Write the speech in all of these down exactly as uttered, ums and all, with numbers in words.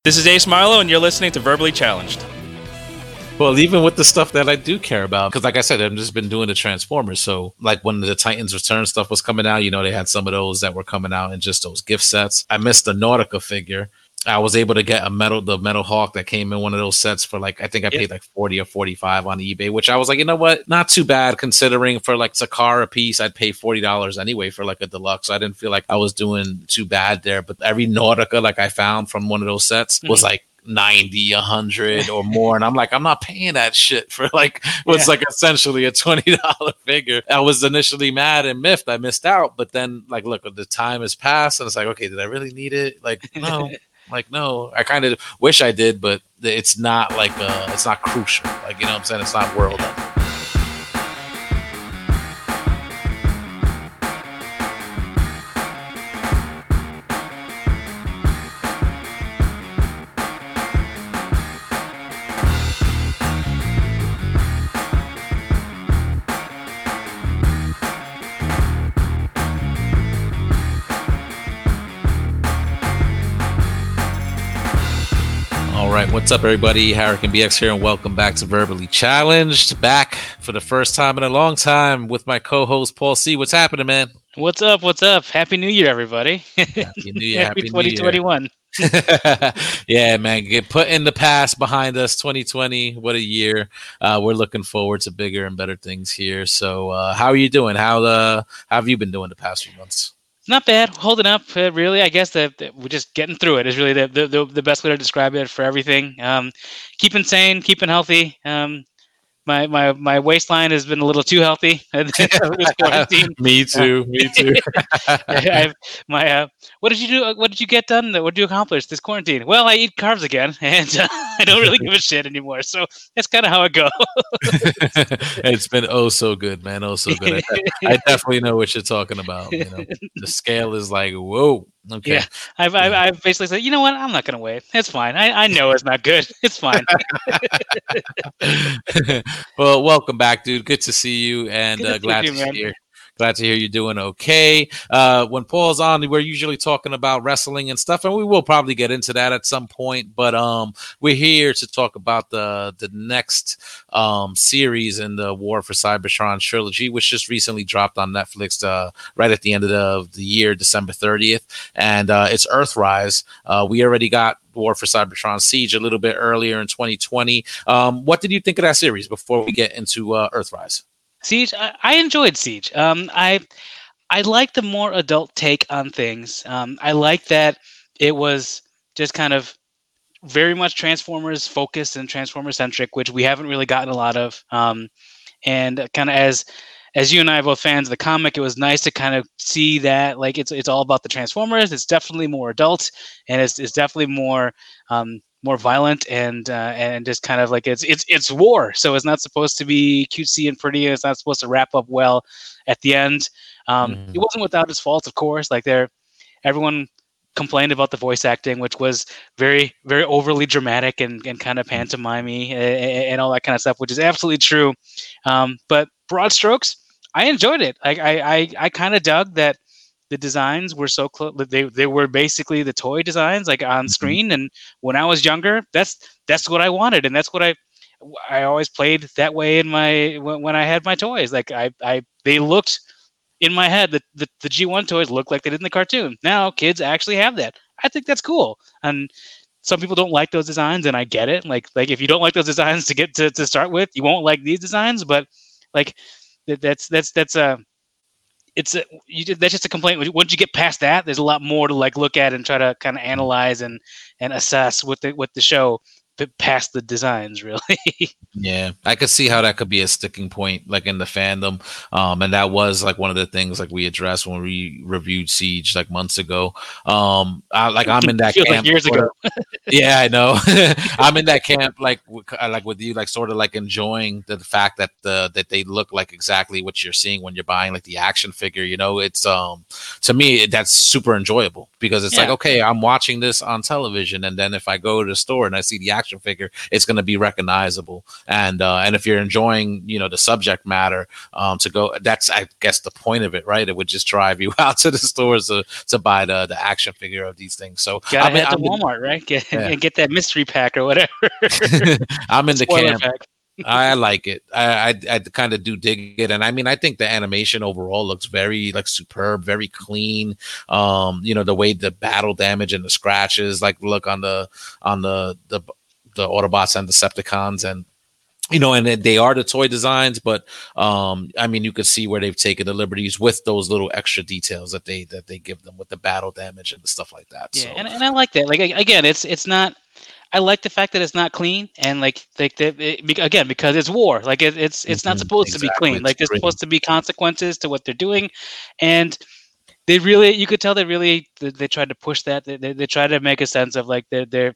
This is Ace Milo, and you're listening to Verbally Challenged. Well, even with the stuff that I do care about, because like I said, I've just been doing the Transformers. So like when the Titans Return stuff was coming out, you know, they had some of those that were coming out in just those gift sets. I missed the Nautica figure. I was able to get a metal, the Metal Hawk that came in one of those sets for like, I think I paid yep. like forty or forty-five on eBay, which I was like, you know what? Not too bad considering for like Sakara piece, I'd pay forty dollars anyway for like a deluxe. I didn't feel like I was doing too bad there, but every Nautica like I found from one of those sets mm-hmm. was like ninety, a hundred or more. And I'm like, I'm not paying that shit for like what's yeah. like essentially a twenty dollars figure. I was initially mad and miffed. I missed out. But then like, look, the time has passed and it's like, okay, did I really need it? Like, no. Like, no, I kind of wish I did, but it's not like, uh, it's not crucial. Like, you know what I'm saying? It's not world ending. What's up, everybody? Hurricane B X here, and welcome back to Verbally Challenged. Back for the first time in a long time with my co-host Paul C. What's happening, man? What's up? What's up? Happy New Year, everybody! Happy New Year! Happy, Happy twenty twenty-one. Yeah, man. Get put in the past behind us. twenty twenty. What a year! Uh, we're looking forward to bigger and better things here. So, uh, how are you doing? How uh, how have you been doing the past few months? Not bad, holding up. Uh, really, I guess that, that we're just getting through it is really the, the the best way to describe it for everything. Um, keeping sane, keeping healthy. Um, my my my waistline has been a little too healthy. Me too. Me too. I've, my uh, what did you do? What did you get done? What did you accomplish this quarantine? Well, I eat carbs again, and uh, I don't really give a shit anymore. So that's kind of how it goes. It's been oh so good, man. Oh so good. I, I definitely know what you're talking about. You know, the scale is like whoa. Okay. Yeah, I've, I've I've basically said, you know what? I'm not going to wait. It's fine. I, I know it's not good. It's fine. Well, welcome back, dude. Good to see you, and uh, glad to you, hear. Glad to hear you're doing okay. Uh, when Paul's on, we're usually talking about wrestling and stuff, and we will probably get into that at some point. But um, we're here to talk about the the next um, series in the War for Cybertron trilogy, which just recently dropped on Netflix uh, right at the end of the, the year, December thirtieth. And uh, it's Earthrise. Uh, we already got War for Cybertron Siege a little bit earlier in twenty twenty. Um, what did you think of that series before we get into uh, Earthrise? Siege, I, I enjoyed Siege. Um, I I like the more adult take on things. Um, I like that it was just kind of very much Transformers focused and Transformer centric, which we haven't really gotten a lot of. Um, and kind of as as you and I are both fans of the comic, it was nice to kind of see that like it's it's all about the Transformers. It's definitely more adult, and it's it's definitely more. Um, more violent and uh, and just kind of like it's it's it's war, so it's not supposed to be cutesy and pretty. It's not supposed to wrap up well at the end. Um, mm-hmm. It wasn't without its faults, of course. Like there, everyone complained about the voice acting, which was very very overly dramatic and, and kind of pantomimey and, and all that kind of stuff, which is absolutely true. Um, but broad strokes, I enjoyed it. I I I, I kind of dug that. The designs were so close. They they were basically the toy designs, like on screen. And when I was younger, that's that's what I wanted, and that's what I I always played that way in my when, when I had my toys. Like I I they looked in my head that the, the G one toys looked like they did in the cartoon. Now kids actually have that. I think that's cool. And some people don't like those designs, and I get it. Like like if you don't like those designs to get to, to start with, you won't like these designs. But like that, that's that's that's a It's a, you, that's just a complaint. Once you get past that, there's a lot more to like look at and try to kind of analyze and, and assess with the with the show past the designs, really. Yeah, I could see how that could be a sticking point, like in the fandom. Um, and that was like one of the things like we addressed when we reviewed Siege like months ago. Um, I, like I'm in that camp like years ago. Yeah, I know. I'm in that camp, like like with you, like sort of like enjoying the fact that the that they look like exactly what you're seeing when you're buying like the action figure. You know, it's um to me that's super enjoyable because it's yeah. like okay, I'm watching this on television, and then if I go to the store and I see the action action figure, it's going to be recognizable. And uh, and if you're enjoying, you know, the subject matter, um, to go, that's I guess the point of it, right? It would just drive you out to the stores to, to buy the the action figure of these things. So gotta I'm in, head to I'm in- Walmart, right? Get, Yeah. and get that mystery pack or whatever. I'm in the Spoiler camp. pack. I like it. I I, I kind of do dig it, and I mean, I think the animation overall looks very like superb, very clean. Um, you know, the way the battle damage and the scratches like look on the on the the the Autobots and Decepticons, and you know, and they are the toy designs, but um, I mean, you could see where they've taken the liberties with those little extra details that they that they give them with the battle damage and the stuff like that. Yeah, So, and, and I like that. Like a- again, it's it's not. I like the fact that it's not clean, and like like that it, be- again because it's war. Like it, it's it's not Mhm, supposed to be exactly. clean. Like there's It's supposed to be consequences to what they're doing, and they really you could tell they really they, they tried to push that. They, they they tried to make a sense of like they're they're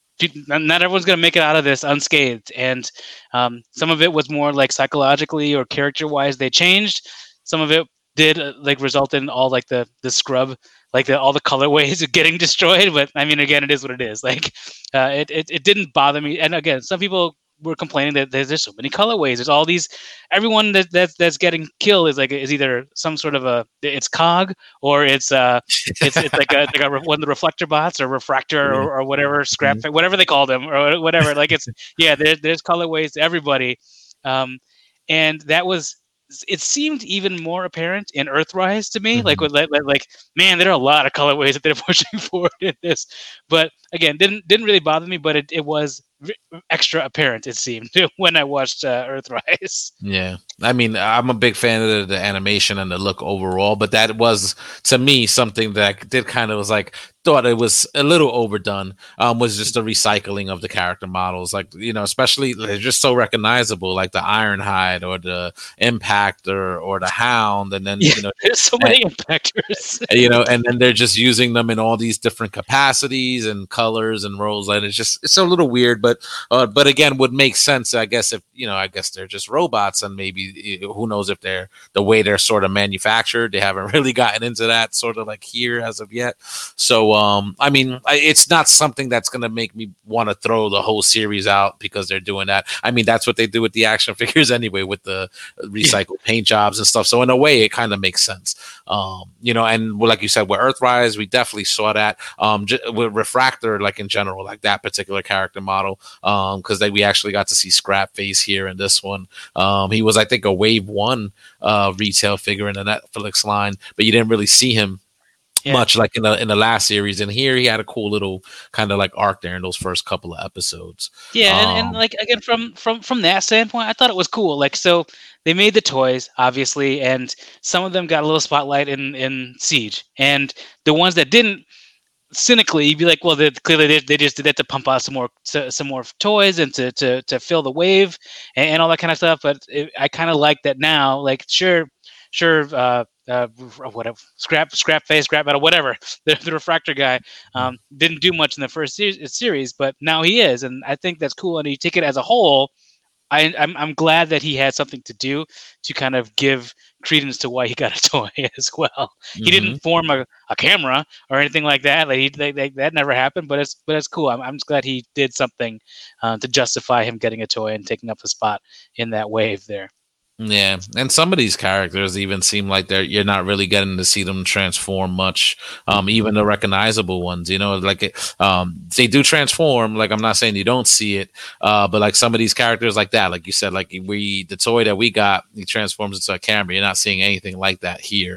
not everyone's gonna make it out of this unscathed, and um, some of it was more like psychologically or character wise they changed. Some of it did uh, like result in all like the the scrub like the, all the colorways are getting destroyed. But I mean, again, it is what it is. Like, uh, it, it it didn't bother me. And again, some people were complaining that there's, there's so many colorways. There's all these. Everyone that that's that's getting killed is like is either some sort of a it's cog or it's uh it's it's like a like a, one of the reflector bots or refractor or, or whatever scrap Mhm. whatever they call them or whatever. Like it's yeah, there, there's colorways to everybody, um, and that was. It seemed even more apparent in Earthrise to me. Mhm. Like, with, like, like, man, there are a lot of colorways that they're pushing forward in this. But again, didn't didn't really bother me. But it, it was v- extra apparent. It seemed when I watched uh, Earthrise. Yeah, I mean, I'm a big fan of the, the animation and the look overall, but that was to me something that I did kind of was like thought it was a little overdone. Um, was just the recycling of the character models, like you know, especially they're just so recognizable, like the Ironhide or the Impact or or the Hound, and then Yeah, you know, there's so many impactors. you know, and then they're just using them in all these different capacities and colors and roles, and it's just it's a little weird, but uh, but again, would make sense, I guess, if you know, I guess they're just robots, and maybe who knows if they're the way they're sort of manufactured. They haven't really gotten into that sort of like here as of yet. So, um, I mean, I, it's not something that's going to make me want to throw the whole series out because they're doing that. I mean, that's what they do with the action figures anyway, with the recycled paint jobs and stuff. So in a way, it kind of makes sense. Um, you know, and well, like you said, with Earthrise, we definitely saw that. Um, j- with Refractor, like in general, like that particular character model, um, because we actually got to see Scrapface here in this one. Um, he was, I think, a Wave One uh, retail figure in the Netflix line, but you didn't really see him Yeah. much like in the in the last series. And here he had a cool little kind of like arc there in those first couple of episodes. Yeah, and, and Um, like again from from from that standpoint, I thought it was cool. Like so, they made the toys obviously, and some of them got a little spotlight in in Siege, and the ones that didn't. Cynically, you'd be like, well, they, clearly they, they just did that to pump out some more to, some more toys and to to to fill the wave and, and all that kind of stuff. But it, I kind of like that now. Like, sure, sure, uh, uh, whatever, scrap, scrap face, scrap metal, whatever. The, the refractor guy um, didn't do much in the first se- series, but now he is, and I think that's cool. And you take it as a whole. I, I'm I'm glad that he had something to do to kind of give credence to why he got a toy as well. He mhm. didn't form a, a camera or anything like that. Like, he, like, like that never happened. But it's but it's cool. I'm I'm just glad he did something uh, to justify him getting a toy and taking up a spot in that wave there. Yeah, and some of these characters even seem like they're you're not really getting to see them transform much. Um, even the recognizable ones, you know, like it, um, they do transform. Like I'm not saying you don't see it, uh, but like some of these characters, like that, like you said, like we the toy that we got, he transforms into a camera. You're not seeing anything like that here.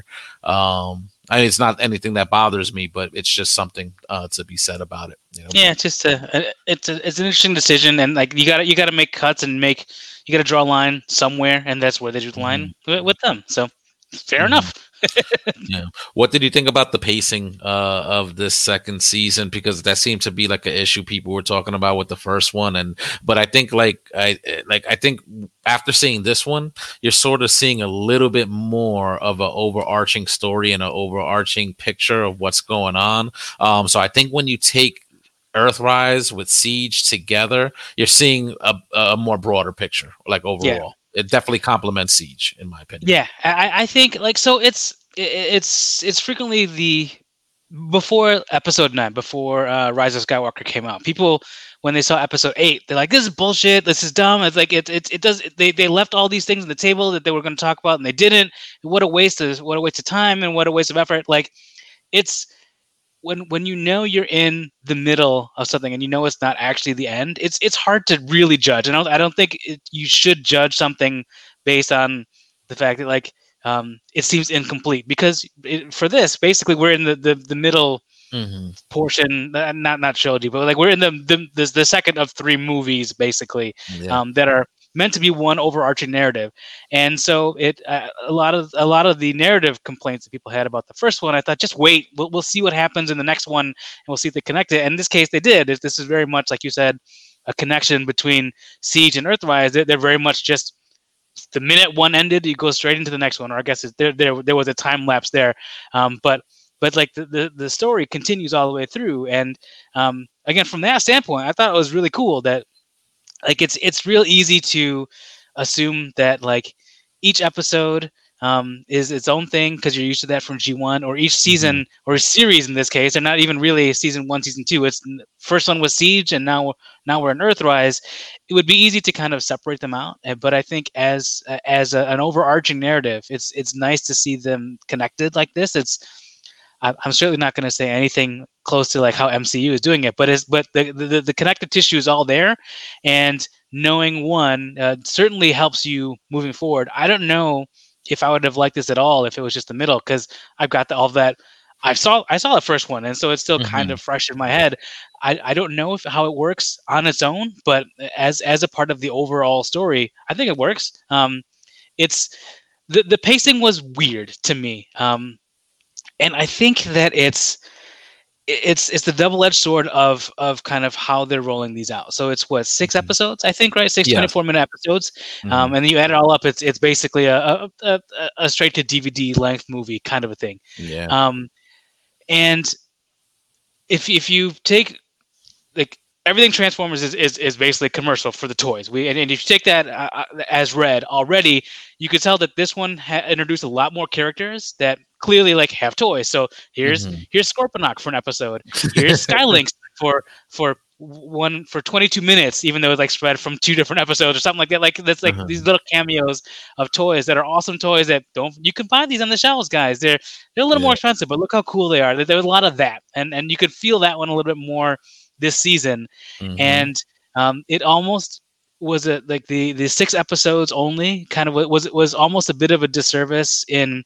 Um, I mean, it's not anything that bothers me, but it's just something uh, to be said about it. You know? Yeah, it's just a, it's a, it's an interesting decision, and like you got to you got to make cuts and make you got to draw a line somewhere, and that's where they drew the line Mm-hmm. with, with them. So fair Mhm. enough. Yeah. What did you think about the pacing uh, of this second season? Because that seemed to be like an issue people were talking about with the first one, and but I think like I like I think after seeing this one, you're sort of seeing a little bit more of an overarching story and an overarching picture of what's going on. Um, so I think when you take Earthrise with Siege together, you're seeing a, a more broader picture, like overall. It definitely complements Siege, in my opinion. Yeah, I, I think like so. It's it, it's it's frequently the before episode nine, before uh, Rise of Skywalker came out, people when they saw episode eight, they're like, "This is bullshit. This is dumb." It's like it it, it does. They they left all these things on the table that they were going to talk about, and they didn't. What a waste of what a waste of time, and what a waste of effort. Like it's when when you know you're in the middle of something and you know it's not actually the end. It's it's hard to really judge. And I don't I don't think it, you should judge something based on the fact that like um, it seems incomplete because it, for this basically we're in the the, the middle Mm-hmm. portion, uh, not not trilogy, but like we're in the the the, the second of three movies basically Yeah. um, that are meant to be one overarching narrative, and so it uh, a lot of a lot of the narrative complaints that people had about the first one, I thought just wait, we'll we'll see what happens in the next one, and we'll see if they connect it. And in this case, they did. This is very much like you said, a connection between Siege and Earthrise. They're, they're very much just the minute one ended, you go straight into the next one, or I guess it's, there there there was a time lapse there, um, but but like the, the the story continues all the way through, and um, again from that standpoint, I thought it was really cool that like it's it's real easy to assume that like each episode um, is its own thing because you're used to that from G one, or each season mm-hmm. or series in this case, they're not even really season one, season two. It's first one was Siege, and now now we're in Earthrise. It would be easy to kind of separate them out, but I think as as a, an overarching narrative, it's it's nice to see them connected like this. It's I'm certainly not going to say anything close to like how M C U is doing it, but it's but the the, the connective tissue is all there, and knowing one uh, certainly helps you moving forward. I don't know if I would have liked this at all if it was just the middle, because I've got the, all that. I saw I saw the first one, and so it's still mm-hmm. kind of fresh in my head. I, I don't know if how it works on its own, but as as a part of the overall story, I think it works. Um, it's the the pacing was weird to me. Um, And I think that it's it's it's the double-edged sword of of kind of how they're rolling these out. So it's what six mm-hmm. episodes, I think, right? Six yeah. twenty-four minute episodes, mm-hmm. um, and then you add it all up. It's it's basically a a, a straight to D V D length movie kind of a thing. Yeah. Um, and if if you take like everything Transformers is, is is basically commercial for the toys. We and, and if you take that uh, as read already, you could tell that this one ha- introduced a lot more characters that clearly like have toys. So here's mm-hmm. here's Scorponok for an episode. Here's Skylynx for for one for twenty-two minutes, even though it's like spread from two different episodes or something like that. Like that's like uh-huh. these little cameos of toys that are awesome toys that don't you can buy these on the shelves, guys. They're they're a little yeah. more expensive, but look how cool they are. There, there was a lot of that, and and you could feel that one a little bit more this season, mm-hmm. and um, it almost was a like the the six episodes only kind of was was almost a bit of a disservice in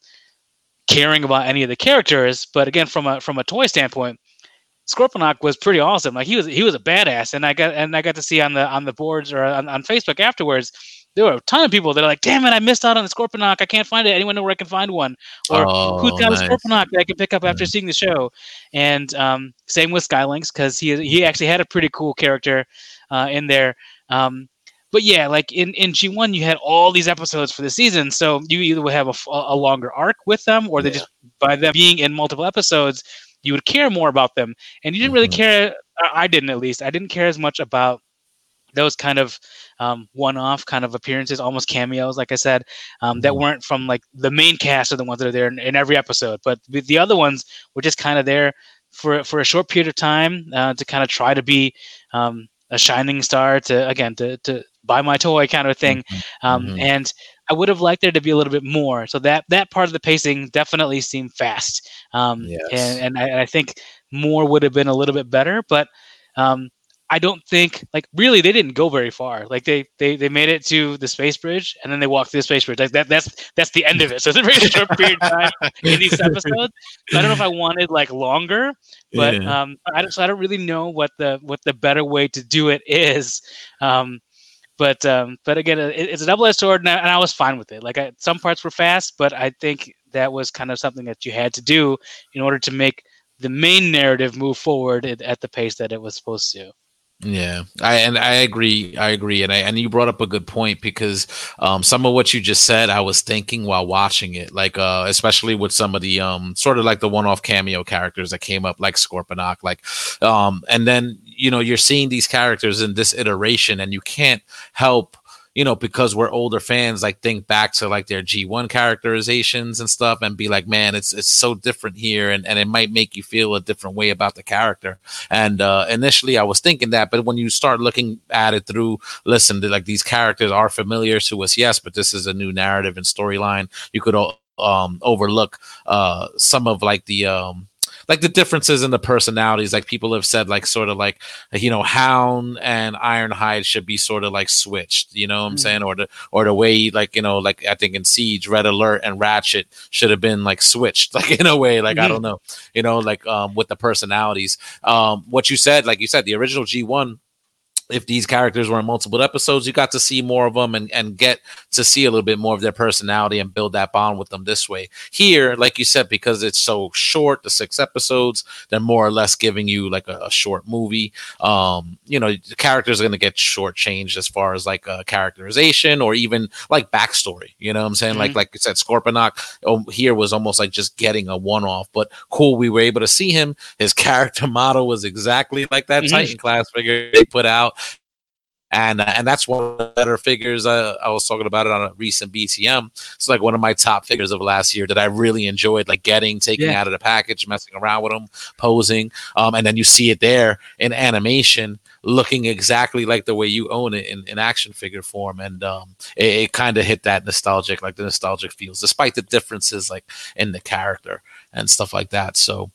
caring about any of the characters. But again, from a from a toy standpoint, Scorponok was pretty awesome. Like he was he was a badass, and I got and I got to see on the on the boards or on, on Facebook afterwards. There were a ton of people that are like, "Damn it, I missed out on the Scorponok. I can't find it. Anyone know where I can find one? Or oh, who's got nice. a Scorponok that I can pick up after mm-hmm. seeing the show?" And um, same with Skylynx, because he he actually had a pretty cool character uh, in there. Um, but yeah, like in, in G one, you had all these episodes for the season, so you either would have a, a longer arc with them, or they yeah. just by them being in multiple episodes, you would care more about them, and you didn't really mm-hmm. care. I didn't, at least. I didn't care as much about those kind of um, one-off kind of appearances, almost cameos, like I said, um, that weren't from like the main cast of the ones that are there in, in every episode. But the other ones were just kind of there for for a short period of time uh, to kind of try to be um, a shining star, to again to to buy my toy kind of thing. Mm-hmm. Um, mm-hmm. And I would have liked there to be a little bit more. So that that part of the pacing definitely seemed fast, um, yes. and and I, I think more would have been a little bit better, but. Um, I don't think like really they didn't go very far. Like they they they made it to the space bridge and then they walked through the space bridge. Like that that's that's the end of it. So it's a very short period of time in these episodes. So I don't know if I wanted like longer, but yeah. um, I don't. So I don't really know what the what the better way to do it is. Um, but um, but again, it, it's a double-edged sword, and I, and I was fine with it. Like I, some parts were fast, but I think that was kind of something that you had to do in order to make the main narrative move forward at, at the pace that it was supposed to. Yeah, I and I agree. I agree, and I and you brought up a good point, because um, some of what you just said, I was thinking while watching it, like uh, especially with some of the um, sort of like the one-off cameo characters that came up, like Scorponok, like, um, and then you know you're seeing these characters in this iteration, and you can't help you know, because we're older fans, like think back to like their G one characterizations and stuff and be like, man, it's it's so different here. And, and it might make you feel a different way about the character. And uh, initially I was thinking that, but when you start looking at it through, listen, like these characters are familiar to us, yes, but this is a new narrative and storyline. You could um, overlook uh, some of like the, um, like the differences in the personalities. Like people have said, like sort of like, you know, Hound and Ironhide should be sort of like switched, you know what I'm mm-hmm. saying? Or the, or the way, like, you know, like I think in Siege, Red Alert and Ratchet should have been like switched, like in a way, like, mm-hmm. I don't know, you know, like um, with the personalities. Um, what you said, like you said, the original G one, if these characters were in multiple episodes, you got to see more of them and, and get to see a little bit more of their personality and build that bond with them this way. Here, like you said, because it's so short, the six episodes, they're more or less giving you like a, a short movie. Um, you know, the characters are going to get shortchanged as far as like a characterization or even like backstory. You know what I'm saying? Mm-hmm. Like, like you said, Scorponok oh, here was almost like just getting a one-off, but cool. We were able to see him. His character model was exactly like that mm-hmm. Titan class figure they put out. And uh, and that's one of the better figures. Uh, I was talking about it on a recent B T M. It's like one of my top figures of last year that I really enjoyed, like getting, taking yeah. out of the package, messing around with them, posing. Um, and then you see it there in animation, looking exactly like the way you own it in, in action figure form. And um, it, it kind of hit that nostalgic, like the nostalgic feels, despite the differences like in the character and stuff like that. So.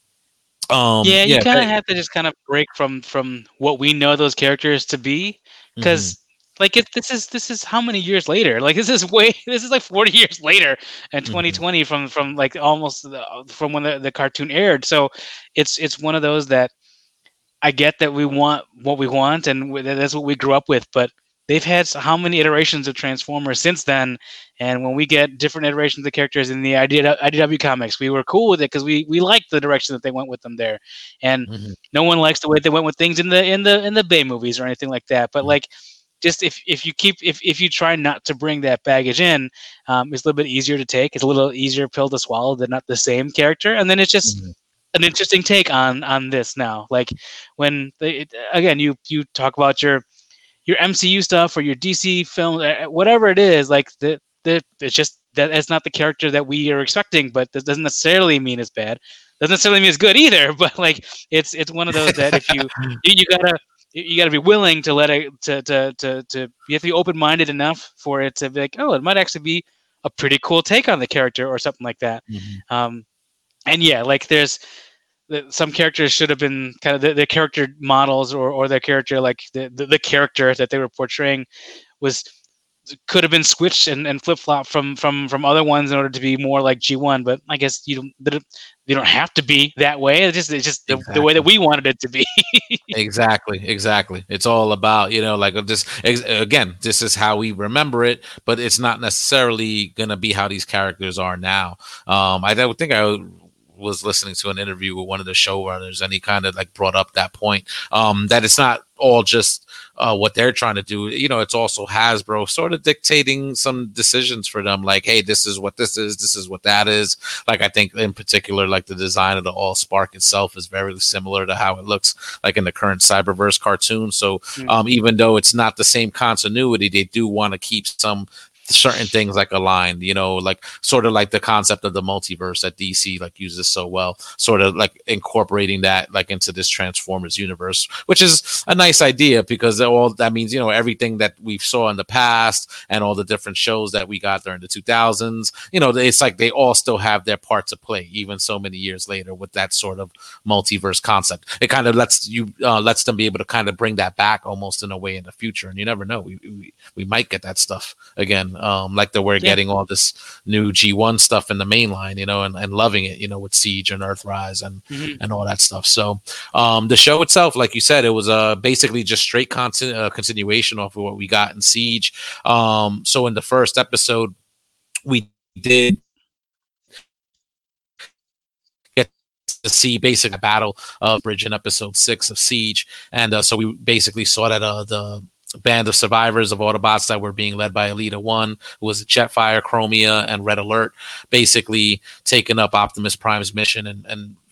Um, yeah, you yeah, kind of have to just kind of break from from what we know those characters to be, because mm-hmm. like if this is this is how many years later? Like this is way this is like forty years later in twenty twenty mm-hmm. from from like almost the, from when the, the cartoon aired. So it's it's one of those that I get that we want what we want and that's what we grew up with, but they've had how many iterations of Transformers since then, and when we get different iterations of characters in the I D W comics, we were cool with it because we we liked the direction that they went with them there. And mm-hmm. no one likes the way they went with things in the in the in the Bay movies or anything like that. But mm-hmm. like, just if if you keep if if you try not to bring that baggage in, um, it's a little bit easier to take. It's a little easier pill to swallow. They're not the same character, and then it's just. Mm-hmm. An interesting take on on this now. Like when they, it, again, you you talk about your. your M C U stuff or your D C film, whatever it is, like the, the, it's just that it's not the character that we are expecting, but that doesn't necessarily mean it's bad. Doesn't necessarily mean it's good either, but like it's it's one of those that if you you, you gotta you gotta be willing to let it to to to to you have to be open minded enough for it to be like, oh, it might actually be a pretty cool take on the character or something like that. Mm-hmm. Um, and yeah, like there's. Some characters should have been kind of the, the character models or, or their character, like the, the, the character that they were portraying was could have been switched and, and flip flop from, from, from other ones in order to be more like G one. But I guess you don't, you don't have to be that way. It's just, it's just the, exactly. the way that we wanted it to be. exactly. Exactly. It's all about, you know, like just, again, this is how we remember it, but it's not necessarily going to be how these characters are now. Um, I would think I would, was listening to an interview with one of the showrunners and he kind of like brought up that point um, that it's not all just uh, what they're trying to do. You know, it's also Hasbro sort of dictating some decisions for them. Like, hey, this is what this is. This is what that is. Like, I think in particular, like the design of the Allspark itself is very similar to how it looks like in the current Cyberverse cartoon. So mm-hmm. um, even though it's not the same continuity, they do want to keep some certain things like aligned, you know, like sort of like the concept of the multiverse that D C like uses so well, sort of like incorporating that like into this Transformers universe, which is a nice idea because all that means, you know, everything that we saw in the past and all the different shows that we got during the two thousands, you know, it's like they all still have their part to play even so many years later with that sort of multiverse concept. It kind of lets you uh, lets them be able to kind of bring that back almost in a way in the future, and you never know, we we, we might get that stuff again. Um, like that we're yeah. getting all this new G one stuff in the main line, you know, and, and loving it, you know, with Siege and Earthrise and mm-hmm. and all that stuff. So um, the show itself, like you said, it was uh, basically just straight conti- uh, continuation off of what we got in Siege. Um, so in the first episode, we did get to see basically a battle of Bridge in episode six of Siege. And uh, so we basically saw that uh, the band of survivors of Autobots that were being led by Elita One, who was Jetfire, Chromia, and Red Alert, basically taking up Optimus Prime's mission and, and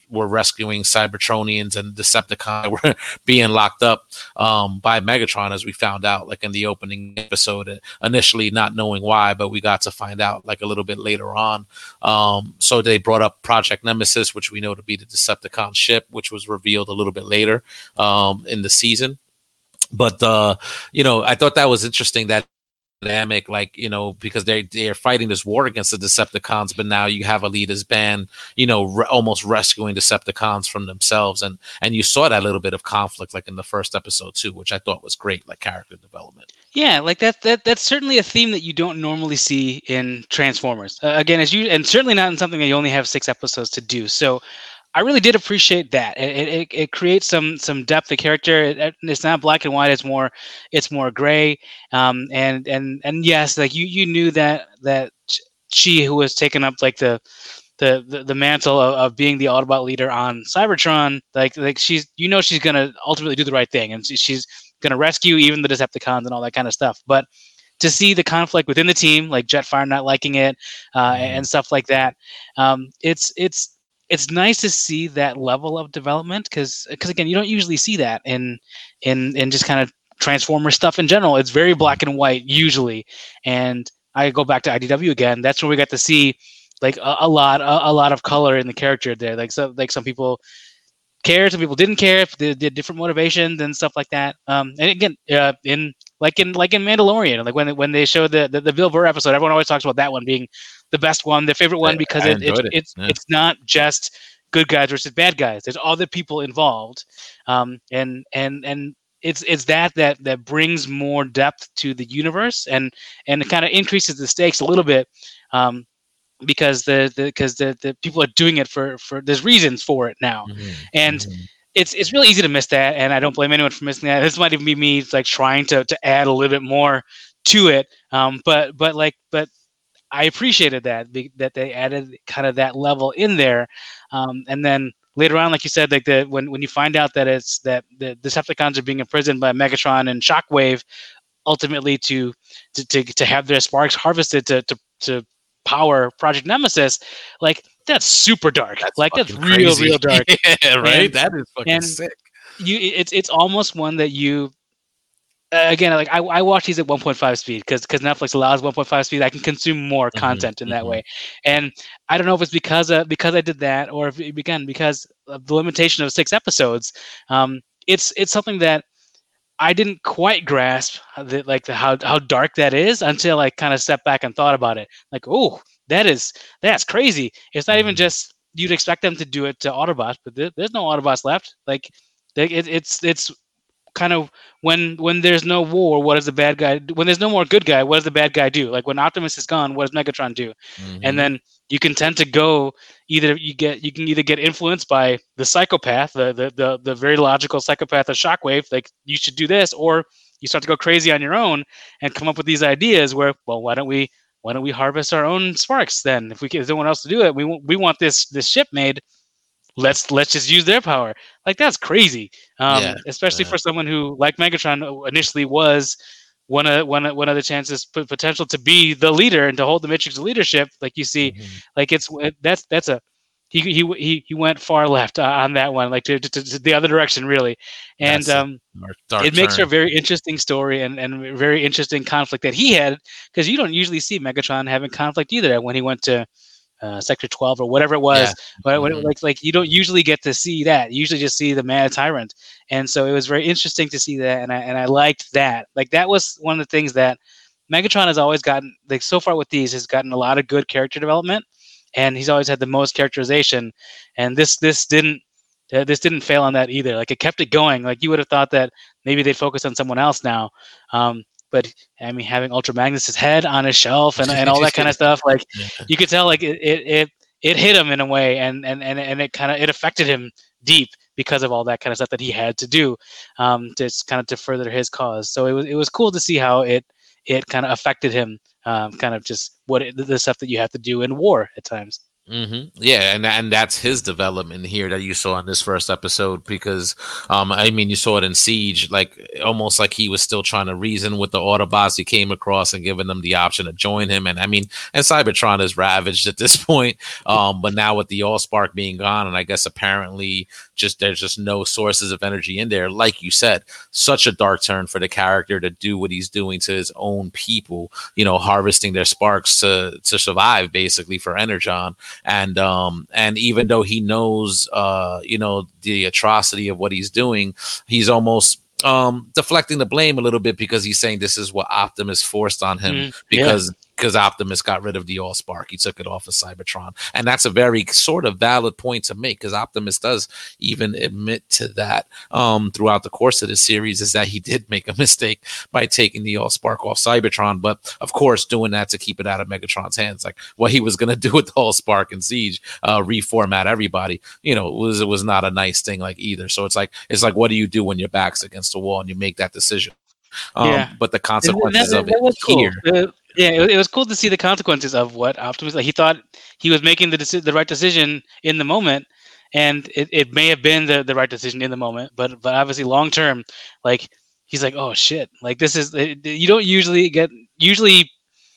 were rescuing Cybertronians and Decepticons were being locked up um, by Megatron, as we found out, like in the opening episode, initially not knowing why, but we got to find out like a little bit later on. Um, so they brought up Project Nemesis, which we know to be the Decepticon ship, which was revealed a little bit later um, in the season. But, uh, you know, I thought that was interesting, that dynamic, like, you know, because they they're fighting this war against the Decepticons, but now you have Alita's band, you know, re- almost rescuing Decepticons from themselves, and and you saw that little bit of conflict like in the first episode too, which I thought was great, like character development. Yeah, like that that that's certainly a theme that you don't normally see in Transformers. Uh, again, as you and certainly not in something that you only have six episodes to do. So I really did appreciate that. It it, it creates some some depth of character. It, it's not black and white. It's more it's more gray. Um, and and and yes, like you you knew that that she who was taking up like the the the, the mantle of, of being the Autobot leader on Cybertron, like like she's you know she's gonna ultimately do the right thing, and she's gonna rescue even the Decepticons and all that kind of stuff. But to see the conflict within the team, like Jetfire not liking it, uh, mm-hmm. and stuff like that, um, it's it's. It's nice to see that level of development, because because again, you don't usually see that in in in just kind of Transformer stuff in general. It's very black and white usually, and I go back to I D W again. That's where we got to see like a, a lot a, a lot of color in the character there. Like so, like some people cared, some people didn't care. They did different motivations and stuff like that. Um, and again, uh, in like in like in Mandalorian, like when when they showed the, the the Bill Burr episode, everyone always talks about that one being the best one, their favorite one, because it, it, it. it's yeah. it's not just good guys versus bad guys. There's other people involved, um, and and and it's it's that that that brings more depth to the universe, and and it kind of increases the stakes a little bit, um, because the because the, the, the people are doing it for for there's reasons for it now, mm-hmm. and. Mm-hmm. It's it's really easy to miss that, and I don't blame anyone for missing that. This might even be me like trying to, to add a little bit more to it, um, but but like but I appreciated that that they added kind of that level in there, um, and then later on, like you said, like the when, when you find out that it's that the Decepticons are being imprisoned by Megatron and Shockwave, ultimately to to to, to have their sparks harvested to to to power Project Nemesis, like that's super dark. That's like that's real crazy. real dark. Yeah, right. And, that is fucking sick. You, it's it's almost one that you. Uh, again, like I, I watch these at one point five speed because because Netflix allows one point five speed. I can consume more mm-hmm, content in mm-hmm. that way, and I don't know if it's because of, because I did that, or if it, again because of the limitation of six episodes. Um, it's it's something that I didn't quite grasp that like the, how how dark that is until I kind of stepped back and thought about it. Like, oh, that is that's crazy. It's not mm-hmm. even just you'd expect them to do it to Autobots, but there, there's no Autobots left. Like, they, it, it's it's. kind of when when there's no war, what does the bad guy do? When there's no more good guy, what does the bad guy do? Like when Optimus is gone, what does Megatron do? Mm-hmm. And then you can tend to go either you get you can either get influenced by the psychopath, the the the, the very logical psychopath of Shockwave, like you should do this, or you start to go crazy on your own and come up with these ideas where, well, why don't we why don't we harvest our own sparks then? If we can, if no one else to do it, we want we want this this ship made. Let's let's just use their power. Like that's crazy, um, yeah, especially yeah. for someone who, like Megatron, initially was one of one of one of the chances potential to be the leader and to hold the Matrix of leadership. Like you see, mm-hmm. like it's that's that's a he he he he went far left uh, on that one, like to, to, to the other direction really, and um, dark, dark it makes for a very interesting story and and very interesting conflict that he had, because you don't usually see Megatron having conflict either when he went to. Uh, Sector twelve or whatever it was, yeah. but mm-hmm. like like you don't usually get to see that. You usually just see the Mad Tyrant, and so it was very interesting to see that, and I and I liked that. Like that was one of the things that Megatron has always gotten. Like so far with these, has gotten a lot of good character development, and he's always had the most characterization. And this this didn't uh, this didn't fail on that either. Like it kept it going. Like you would have thought that maybe they'd focus on someone else now. Um, But I mean, having Ultra Magnus' head on his shelf and, and all that kind of stuff, like yeah. you could tell, like it, it it it hit him in a way, and and and, and it kind of it affected him deep because of all that kind of stuff that he had to do, um, to kind of to further his cause. So it was it was cool to see how it it kind of affected him, um, kind of just what it, the stuff that you have to do in war at times. hmm Yeah, and and that's his development here that you saw in this first episode because, um, I mean, you saw it in Siege, like almost like he was still trying to reason with the Autobots he came across and giving them the option to join him. And I mean, and Cybertron is ravaged at this point, um, but now with the Allspark being gone, and I guess apparently just there's just no sources of energy in there. Like you said, such a dark turn for the character to do what he's doing to his own people, you know, harvesting their sparks to to survive, basically for Energon. And um and even though he knows uh you know the atrocity of what he's doing, he's almost um deflecting the blame a little bit because he's saying this is what Optimus forced on him Mm, because because Optimus got rid of the Allspark. He took it off of Cybertron. And that's a very sort of valid point to make because Optimus does even admit to that um, throughout the course of the series is that he did make a mistake by taking the Allspark off Cybertron. But of course, doing that to keep it out of Megatron's hands, like what he was going to do with the Allspark and Siege, uh, reformat everybody, you know, it was, it was not a nice thing like either. So it's like, it's like, what do you do when your back's against the wall and you make that decision? Um, Yeah. But the And that, consequences that, of that it was cool. here. Uh, yeah, it, it was cool to see the consequences of what Optimus. Like he thought he was making the deci- the right decision in the moment, and it, it may have been the, the right decision in the moment, but but obviously long term, like he's like, oh shit, like this is it, you don't usually get usually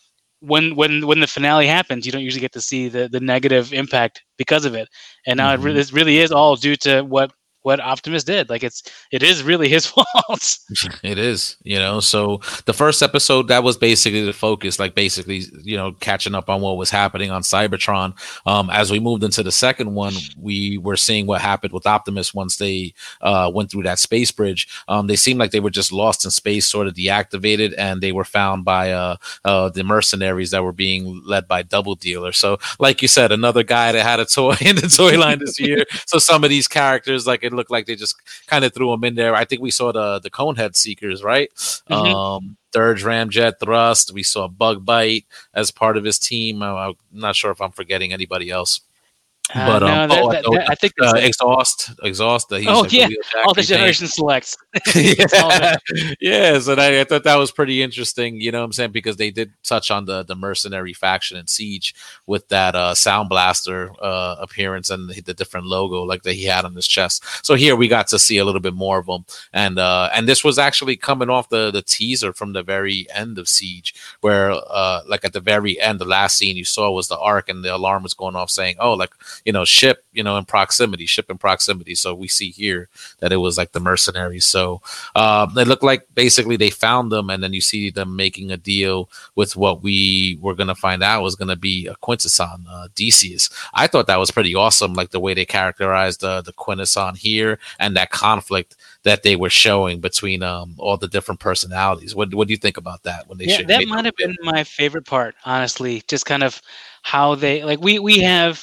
when when when the finale happens, you don't usually get to see the the negative impact because of it, and now it re- Mhm. this really is all due to what what Optimus did. Like it's it is really his fault. It is, you know. So the first episode that was basically the focus, like basically, you know, catching up on what was happening on Cybertron. Um, as we moved into the second one, we were seeing what happened with Optimus once they uh, went through that space bridge. Um, they seemed like they were just lost in space, sort of deactivated, and they were found by uh, uh, the mercenaries that were being led by Double Dealer. So, like you said, another guy that had a toy in the toy line this year. So some of these characters, like it looked like they just kind of threw them in there. I think we saw the the Conehead Seekers, right? Mhm. Um, Dirge Ramjet Thrust. We saw Bug Bite as part of his team. I, I'm not sure if I'm forgetting anybody else. Uh, But um, no, that, oh, that, oh, that, I think that's uh, it. exhaust, exhaust. That he's Oh like yeah, the all the Wheeljack repaint. generation selects. It's all yeah. that. yeah, so that, I thought that was pretty interesting, you know what I'm saying? Because they did touch on the the mercenary faction in Siege with that uh Sound Blaster uh appearance and the, the different logo like that he had on his chest. So here we got to see a little bit more of them. And uh and this was actually coming off the the teaser from the very end of Siege, where uh like at the very end, the last scene you saw was the arc and the alarm was going off saying, oh, like, you know, ship, you know, in proximity, ship in proximity. So we see here that it was like the mercenaries. So uh, it looked like basically they found them, and then you see them making a deal with what we were going to find out was going to be a Quintesson, uh, Decius. I thought that was pretty awesome, like the way they characterized uh, the Quintesson here and that conflict that they were showing between um, all the different personalities. What What do you think about that when they Yeah, showed that made might that have bit? been my favorite part, honestly. Just kind of how they like we we have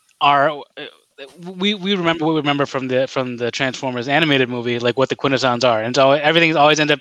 our uh, we we remember what we remember from the from the Transformers animated movie, like what the Quintessons are, and so everything's always end up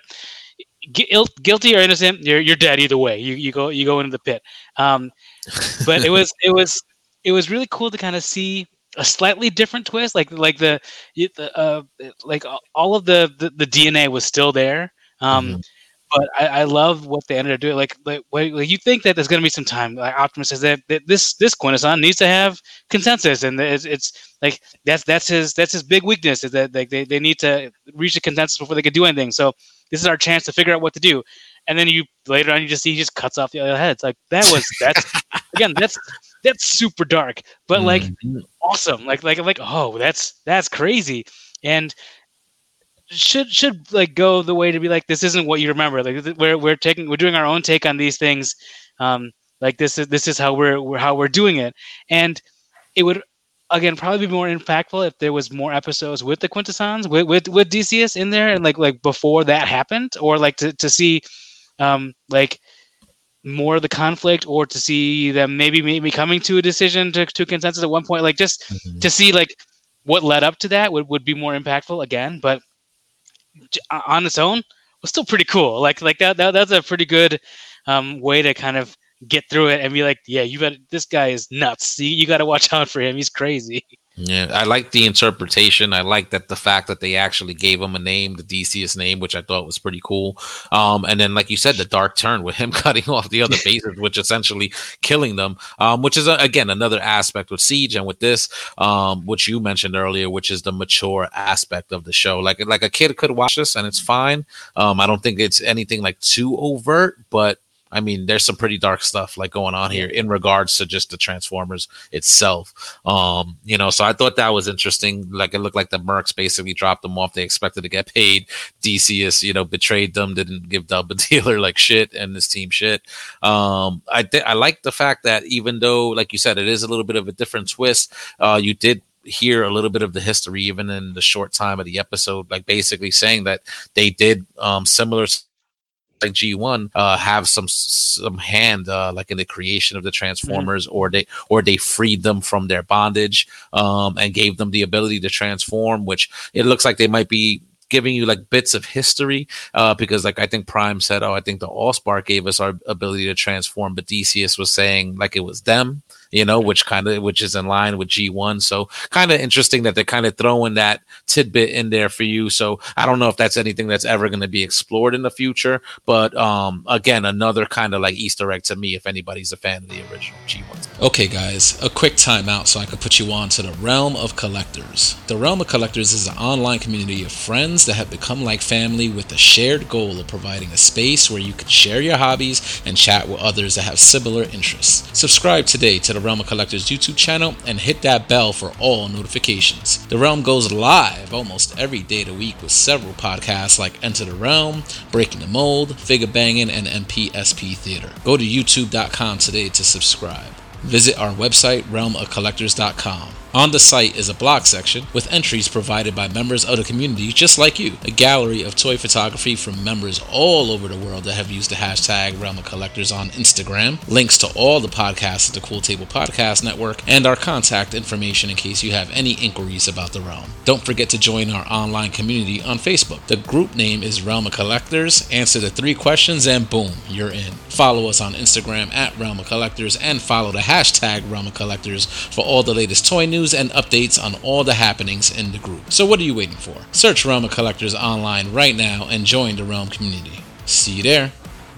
gui- guilty or innocent. You're you're dead either way. You you go you go into the pit. Um, but it was it was it was really cool to kind of see a slightly different twist, like like the, y- the uh like all of the, the the D N A was still there. Um, Mhm. but I, I love what they ended up doing. Like, like, like like, you think that there's going to be some time. Like Optimus says that, that this this Quintesson needs to have consensus, and it's, it's like that's that's his that's his big weakness is that like they, they need to reach a consensus before they can do anything. So this is our chance to figure out what to do. And then you later on you just see he just cuts off the other heads. Like that was that's again that's that's super dark, but like Mhm. awesome. Like like like oh that's that's crazy. And should should like go the way to be like this isn't what you remember, like th- we're we're taking we're doing our own take on these things, um like this is this is how we're, we're how we're doing it. And it would again probably be more impactful if there was more episodes with the Quintessons with with, with Decius in there, and like like before that happened, or like to, to see um like more of the conflict, or to see them maybe maybe coming to a decision to, to consensus at one point, like just Mhm. to see like what led up to that would, would be more impactful again. But j- on its own was still pretty cool. Like like that, that that's a pretty good um, way to kind of get through it and be like, yeah, you got this guy is nuts. You, you got to watch out for him. He's crazy. Yeah, I like the interpretation. I like that the fact that they actually gave him a name, the Decius name, which I thought was pretty cool. Um, and then, like you said, the dark turn with him cutting off the other bases, which essentially killing them, um, which is, uh, again, another aspect with Siege and with this, um, which you mentioned earlier, which is the mature aspect of the show. Like, like a kid could watch this and it's fine. Um, I don't think it's anything like too overt, but I mean, there's some pretty dark stuff like going on here in regards to just the Transformers itself. Um, you know, so I thought that was interesting. Like it looked like the Mercs basically dropped them off. They expected to get paid. Decius, you know, betrayed them, didn't give Dub a dealer like shit and this team shit. Um, I th- I like the fact that even though, like you said, it is a little bit of a different twist, uh, you did hear a little bit of the history even in the short time of the episode, like basically saying that they did um, similar like G one uh have some some hand uh like in the creation of the Transformers, mm-hmm. or they or they freed them from their bondage um and gave them the ability to transform, which it looks like they might be giving you like bits of history uh because like I think Prime said, oh, I think the Allspark gave us our ability to transform, but Decius was saying like it was them, you know, which kind of which is in line with G one. So kind of interesting that they're kind of throwing that tidbit in there for you. So I don't know if that's anything that's ever going to be explored in the future, but um again, another kind of like Easter egg to me if anybody's a fan of the original G one. Okay guys, a quick timeout so I can put you on to the Realm of Collectors. The Realm of Collectors is an online community of friends that have become like family with the shared goal of providing a space where you can share your hobbies and chat with others that have similar interests. Subscribe today to the Realm of Collectors YouTube channel and hit that bell for all notifications. The Realm goes live almost every day of the week with several podcasts like Enter the Realm, Breaking the Mold, Figure Banging, and M P S P Theater. Go to youtube dot com today to subscribe. Visit our website, realm of collectors dot com. On the site is a blog section with entries provided by members of the community just like you. A gallery of toy photography from members all over the world that have used the hashtag Realm of Collectors on Instagram. Links to all the podcasts at the Cool Table Podcast Network and our contact information in case you have any inquiries about the Realm. Don't forget to join our online community on Facebook. The group name is Realm of Collectors. Answer the three questions and boom, you're in. Follow us on Instagram at Realm of Collectors and follow the hashtag Realm of Collectors for all the latest toy news and updates on all the happenings in the group. So what are you waiting for? Search Realm of Collectors online right now and join the Realm community. See you there.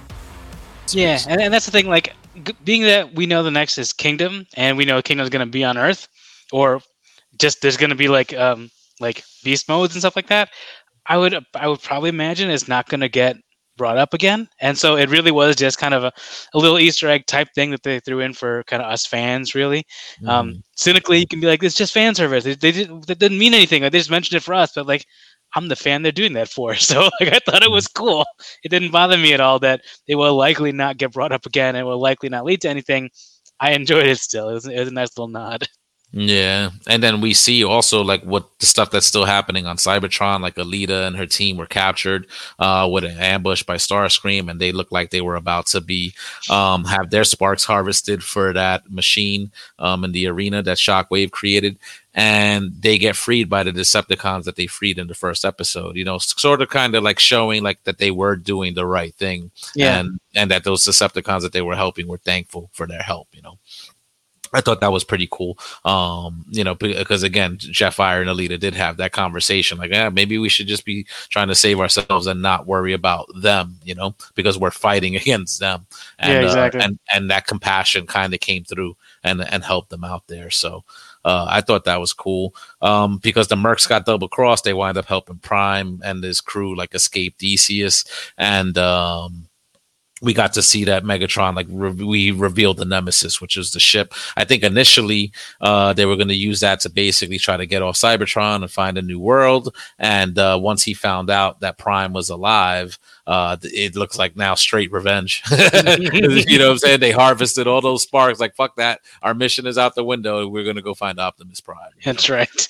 Yeah, and, and that's the thing, like, g- being that we know the next is Kingdom, and we know Kingdom's going to be on Earth, or just there's going to be, like, um, like beast modes and stuff like that, I would I would probably imagine it's not going to get brought up again. And so it really was just kind of a, a little Easter egg type thing that they threw in for kind of us fans, really. Mm. Um, cynically, you can be like, it's just fan service. They, they didn't, that didn't mean anything. Like, they just mentioned it for us, but like, I'm the fan they're doing that for. So like, I thought it was cool. It didn't bother me at all that it will likely not get brought up again and will likely not lead to anything. I enjoyed it still. It was, it was a nice little nod. Yeah, and then we see also like what the stuff that's still happening on Cybertron, like Alita and her team were captured uh, with an ambush by Starscream, and they look like they were about to be um, have their sparks harvested for that machine um, in the arena that Shockwave created, and they get freed by the Decepticons that they freed in the first episode. You know, sort of kind of like showing like that they were doing the right thing, yeah, and and that those Decepticons that they were helping were thankful for their help. You know. I thought that was pretty cool, um, you know, because again, Jetfire and Alita did have that conversation, like, yeah, maybe we should just be trying to save ourselves and not worry about them, you know, because we're fighting against them. And, yeah, exactly. Uh, and and that compassion kind of came through and and helped them out there. So uh, I thought that was cool um, because the Mercs got double crossed. They wind up helping Prime and his crew like escape Decius, and um, we got to see that Megatron, like re- we revealed the Nemesis, which is the ship. I think initially uh, they were going to use that to basically try to get off Cybertron and find a new world. And uh, once he found out that Prime was alive, uh, it looks like now straight revenge. You know what I'm saying? They harvested all those sparks. Like, fuck that. Our mission is out the window. We're going to go find Optimus Prime. That's know? right.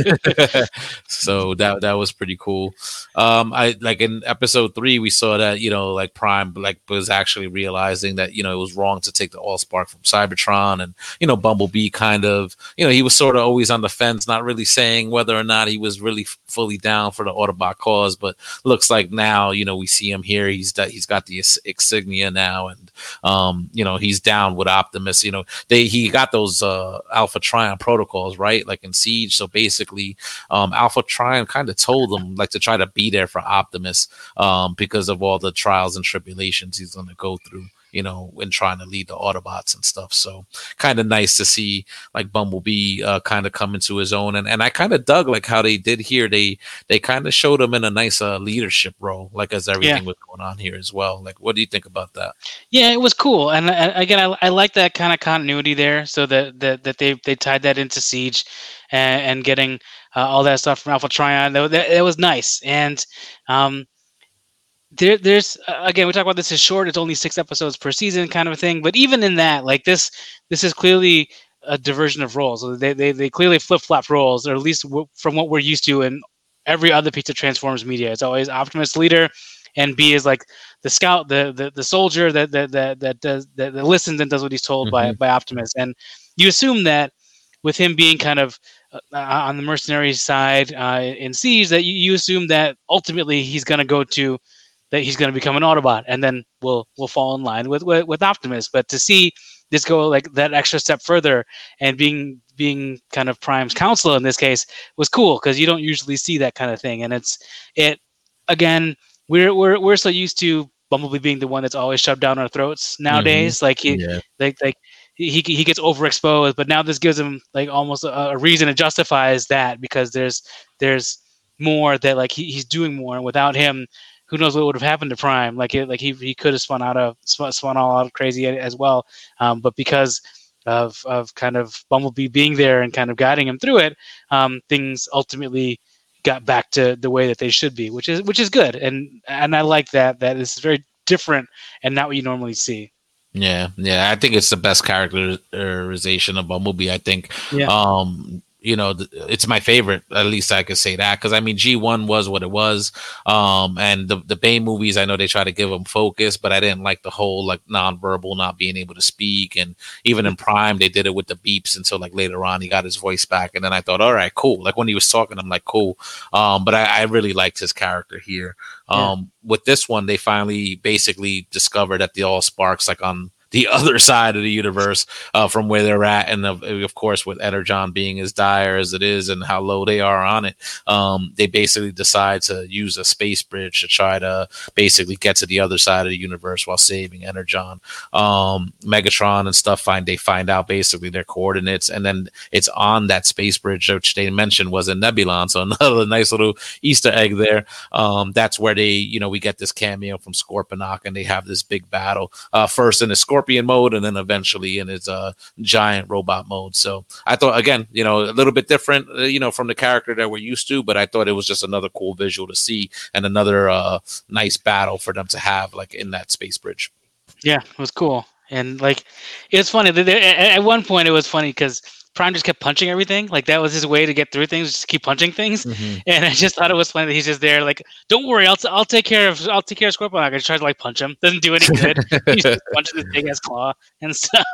So that that was pretty cool. Um, I like in episode three, we saw that, you know, like Prime like was actually realizing that, you know, it was wrong to take the Allspark from Cybertron, and, you know, Bumblebee kind of, you know, he was sort of always on the fence, not really saying whether or not he was really f- fully down for the Autobot cause, but looks like now, you know, we see see him here. He's he's got the insignia now, and um, you know, he's down with Optimus. You know, they he got those uh, Alpha Trion protocols, right? Like in Siege. So basically, um, Alpha Trion kind of told him like to try to be there for Optimus um, because of all the trials and tribulations he's going to go through, you know, when trying to lead the Autobots and stuff. So kind of nice to see like Bumblebee uh, kind of come into his own. And, and I kind of dug like how they did here. They they kind of showed him in a nice uh, leadership role, like as everything yeah. was going on here as well. Like, what do you think about that? Yeah, it was cool. And uh, again, I, I like that kind of continuity there. So that that, that they, they tied that into Siege and, and getting uh, all that stuff from Alpha Trion. That, that, that was nice. And um, There, there's uh, again, we talk about this is short. It's only six episodes per season, kind of a thing. But even in that, like this, this is clearly a diversion of roles. So they, they, they clearly flip flop roles, or at least w- from what we're used to in every other piece of Transformers media. It's always Optimus leader, and B is like the scout, the the, the soldier that that that that does that, that listens and does what he's told mm-hmm. by by Optimus. And you assume that with him being kind of uh, on the mercenary side uh, in Siege, that you, you assume that ultimately he's going to go to that he's going to become an Autobot, and then we'll we'll fall in line with, with with Optimus. But to see this go like that extra step further and being being kind of Prime's counselor in this case was cool, because you don't usually see that kind of thing. And it's it again we're we're we're so used to Bumblebee being the one that's always shoved down our throats nowadays. Mm-hmm. Like he yeah. like like he he gets overexposed, but now this gives him like almost a, a reason. It justifies that, because there's there's more that like he, he's doing more, and without him, who knows what would have happened to Prime? Like, it, like he he could have spun out of spun, spun all out crazy as well. Um, but because of of kind of Bumblebee being there and kind of guiding him through it, um, things ultimately got back to the way that they should be, which is which is good. And and I like that that this is very different and not what you normally see. Yeah, yeah, I think it's the best characterization of Bumblebee. I think. Yeah. Um, You know, it's my favorite. At least I could say that, because I mean, G one was what it was, um, and the the Bane movies, I know they try to give him focus, but I didn't like the whole like nonverbal, not being able to speak, and even in Prime they did it with the beeps until like later on he got his voice back, and then I thought, all right, cool. Like when he was talking, I'm like, cool. Um, but I, I really liked his character here. Um, yeah. With this one, they finally basically discovered that the All Sparks, like on the other side of the universe uh, from where they're at. And of, of course, with Energon being as dire as it is and how low they are on it, um, they basically decide to use a space bridge to try to basically get to the other side of the universe while saving Energon. Um, Megatron and stuff, find they find out basically their coordinates. And then it's on that space bridge, which they mentioned was in Nebulon. So another nice little Easter egg there. Um, that's where they, you know, we get this cameo from Scorponok, and they have this big battle uh, first in the Scorpion mode, and then eventually in his uh, giant robot mode. So I thought, again, you know, a little bit different, uh, you know, from the character that we're used to, but I thought it was just another cool visual to see, and another uh, nice battle for them to have, like in that space bridge. Yeah, it was cool. And like, it's funny. At one point, it was funny because Prime just kept punching everything. Like that was his way to get through things, just keep punching things. Mm-hmm. And I just thought it was funny that he's just there, like, don't worry, I'll t- I'll take care of I'll take care of Scorpion. I just try to like punch him, doesn't do any good. He's just punching his big ass claw and stuff.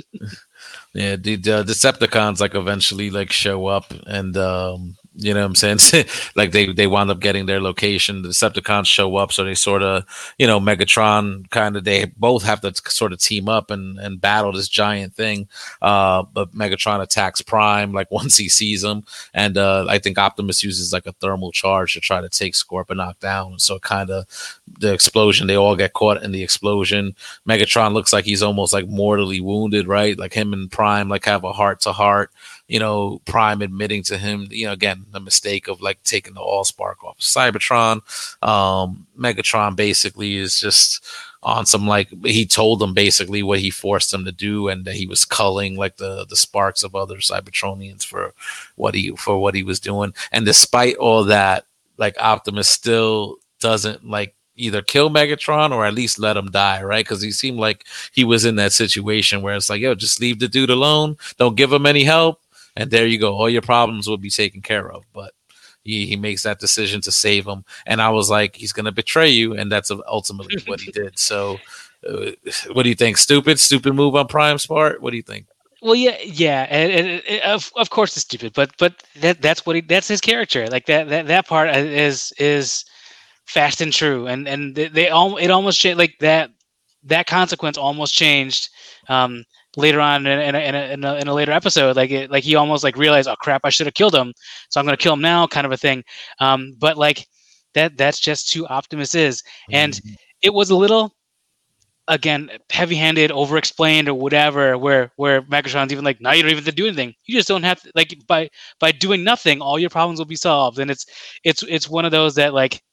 Yeah, the, the Decepticons like eventually like show up, and um, you know what I'm saying? Like they, they wound up getting their location. The Decepticons show up, so they sort of, you know, Megatron kind of, they both have to sort of team up and, and battle this giant thing. Uh, but Megatron attacks Prime like once he sees him, and uh, I think Optimus uses like a thermal charge to try to take Scorponok down. So kind of the explosion, they all get caught in the explosion. Megatron looks like he's almost like mortally wounded, right? Like him and Prime like have a heart to heart. You know, Prime admitting to him, you know, again, the mistake of like taking the Allspark off of Cybertron. Um, Megatron basically is just on some like, he told him basically what he forced him to do, and that he was culling like the the sparks of other Cybertronians for what he for what he was doing. And despite all that, like Optimus still doesn't like either kill Megatron or at least let him die, right? Because he seemed like he was in that situation where it's like, yo, just leave the dude alone, don't give him any help, and there you go, all your problems will be taken care of. But he, he makes that decision to save him, and I was like, he's gonna betray you, and that's ultimately what he did. So uh, what do you think? Stupid stupid move on Prime's part? What do you think? Well, yeah, yeah, and, and, and of of course it's stupid, but but that that's what he that's his character. Like that that that part is is fast and true, and and they, they all it almost cha- like that that consequence almost changed um, later on in, in, a, in, a, in, a, in a later episode. Like it, like he almost like realized, oh crap, I should have killed him, so I'm gonna kill him now, kind of a thing. Um, but like that that's just who Optimus is, and Mhm. it was a little again heavy-handed, over-explained, or whatever. Where where Megatron's even like, now you don't even have to do anything. You just don't have to, like by by doing nothing, all your problems will be solved. And it's it's it's one of those that like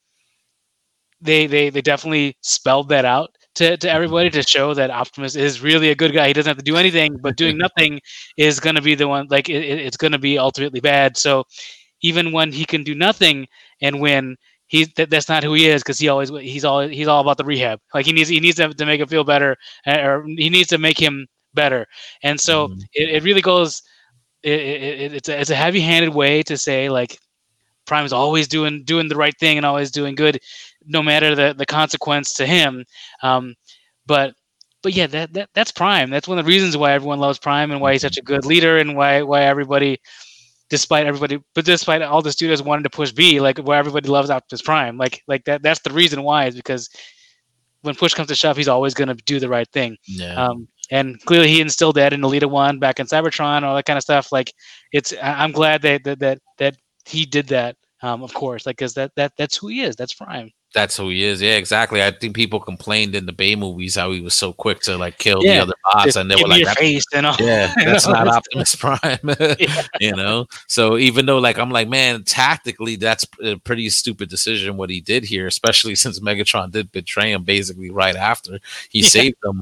they they they definitely spelled that out to, to everybody to show that Optimus is really a good guy. He doesn't have to do anything, but doing nothing is going to be the one, like it, it's going to be ultimately bad. So even when he can do nothing and win, he that, that's not who he is, because he always he's all he's all about the rehab. Like he needs he needs to, to make him feel better, or he needs to make him better. And so Mhm. it, it really goes. It, it, it's a, it's a heavy-handed way to say like Prime is always doing doing the right thing and always doing good, no matter the, the consequence to him. Um, but but yeah, that, that that's Prime. That's one of the reasons why everyone loves Prime and why he's such a good leader, and why why everybody, despite everybody, but despite all the studios wanting to push B, like why everybody loves Optimus Prime. Like like that that's the reason why, is because when push comes to shove, he's always going to do the right thing. Yeah. Um, and clearly he instilled that in Elita One, back in Cybertron, all that kind of stuff. Like it's I- I'm glad that that that, that he did that. Um, of course, like because that that that's who he is. That's Prime. That's who he is. Yeah, exactly. I think people complained in the Bay movies how he was so quick to like kill Yeah. the other bots, Just and they give were me like, your that, face and all. yeah, you that's know? not Optimus Prime. Yeah. You know? So even though like I'm like, man, tactically that's a pretty stupid decision what he did here, especially since Megatron did betray him basically right after he Yeah. saved them.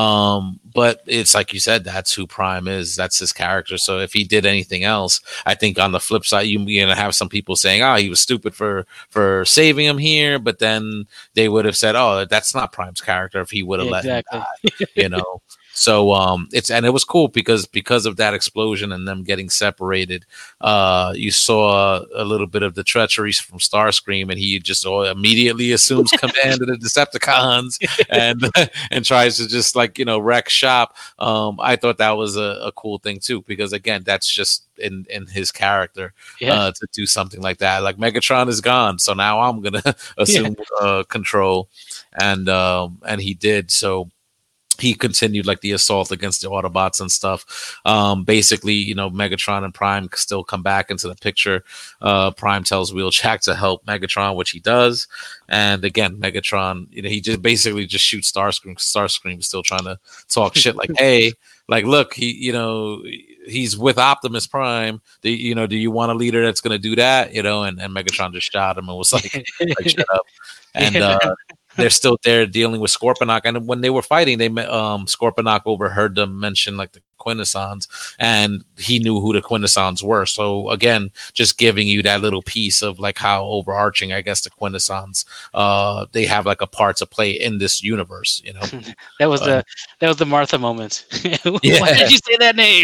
Um, but it's like you said, that's who Prime is. That's his character. So if he did anything else, I think on the flip side, you, you're gonna have some people saying, oh, he was stupid for for saving him here, but then they would have said, "Oh, that's not Prime's character." If he would have Yeah, let exactly. him die, you know. So um, it's and it was cool because because of that explosion and them getting separated, uh, you saw a little bit of the treachery from Starscream, and he just uh, immediately assumes command of the Decepticons and and tries to just like you know wreck shop. Um, I thought that was a, a cool thing too, because again, that's just in in his character Yeah. uh, to do something like that. Like Megatron is gone, so now I'm gonna assume uh, control, and um, and he did so. He continued like the assault against the Autobots and stuff. Um, basically, you know, Megatron and Prime still come back into the picture. Uh, Prime tells Wheeljack to help Megatron, which he does. And again, Megatron, you know, he just basically just shoots Starscream. Starscream is still trying to talk shit like, hey, like, look, he, you know, he's with Optimus Prime. Do, you know, do you want a leader that's going to do that? You know, and, and Megatron just shot him and was like, like shut up. And, Yeah. uh, they're still there dealing with Scorponok, and when they were fighting, they met um Scorponok overheard them mention like the Quintessons, and he knew who the Quintessons were. So again, just giving you that little piece of like how overarching, I guess, the Quintessons uh they have like a part to play in this universe, you know. That was Uh, the that was the Martha moment. Yeah. Why did you say that name?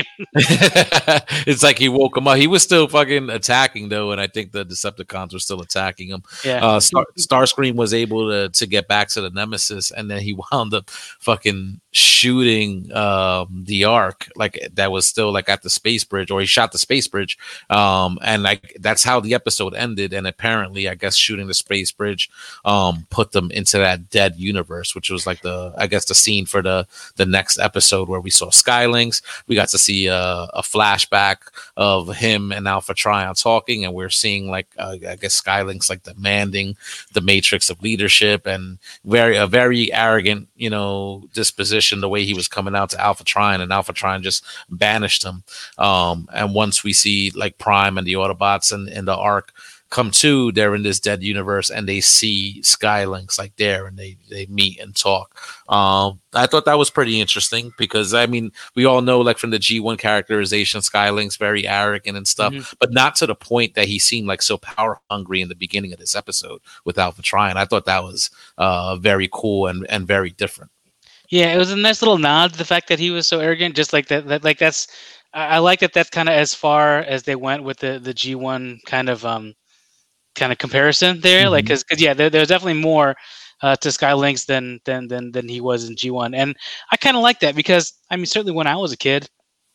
It's like he woke him up. He was still fucking attacking though, and I think the Decepticons were still attacking him. Yeah. Uh, Star Starscream was able to to get back to the Nemesis, and then he wound up fucking shooting um, the Ark, like that was still like at the space bridge, or he shot the space bridge, um, and like that's how the episode ended. And apparently, I guess shooting the space bridge um, put them into that dead universe, which was like the I guess the scene for the the next episode where we saw Skylinks. We got to see uh, a flashback of him and Alpha Trion talking, and we're seeing like uh, I guess Skylinks like demanding the matrix of leadership, and very a very arrogant, you know, disposition the way he was coming out to Alpha Trion, and Alpha Trion just banished him. Um, and once we see like Prime and the Autobots and, and the Ark come to, they're in this dead universe, and they see Skylinks like there, and they they meet and talk. Um, I thought that was pretty interesting because I mean we all know like from the G one characterization, Skylinks very arrogant and stuff, Mhm. but not to the point that he seemed like so power hungry in the beginning of this episode with Alpha Trion. I thought that was uh, very cool and and very different. Yeah, it was a nice little nod to the fact that he was so arrogant. Just like that, that like that's I, I like that. That's kind of as far as they went with the the G one kind of um kind of comparison there. Mhm. Like because yeah, there, there's definitely more uh, to Skylinks than than than than he was in G one, and I kind of like that because I mean certainly when I was a kid,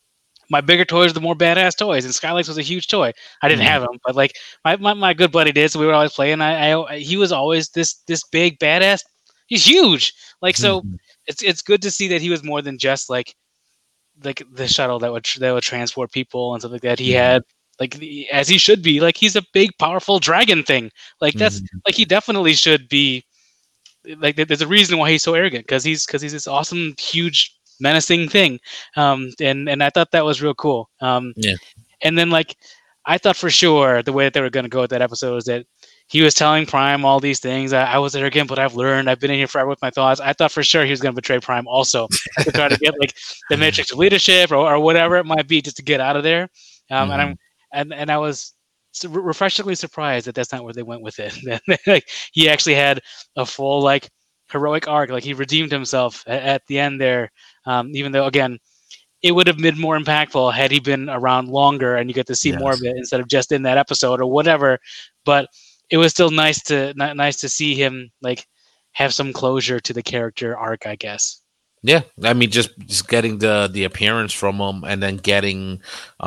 my bigger toys are the more badass toys, and Skylax was a huge toy. I didn't Mhm. have him, but like my, my, my good buddy did, so we were always playing. I, I he was always this this big badass. He's huge. Like so, Mhm. it's it's good to see that he was more than just like like the shuttle that would that would transport people and stuff like that. He Mhm. had like the, as he should be. Like he's a big, powerful dragon thing. Like that's Mhm. like he definitely should be. Like there- there's a reason why he's so arrogant because he's because he's this awesome, huge, menacing thing. Um, and and I thought that was real cool. Um, Yeah. and then like I thought for sure the way that they were going to go with that episode was that he was telling Prime all these things. I, I was arrogant, but I've learned. I've been in here forever with my thoughts. I thought for sure he was going to betray Prime also to try to get like the matrix of leadership or, or whatever it might be just to get out of there. Um, And I'm and and I was su- refreshingly surprised that that's not where they went with it. Like he actually had a full like heroic arc. Like he redeemed himself at, at the end there. Um, even though again it would have been more impactful had he been around longer and you get to see more of Yes. it instead of just in that episode or whatever. But it was still nice to n- nice to see him like have some closure to the character arc, I guess. Yeah, I mean, just just getting the the appearance from him, and then getting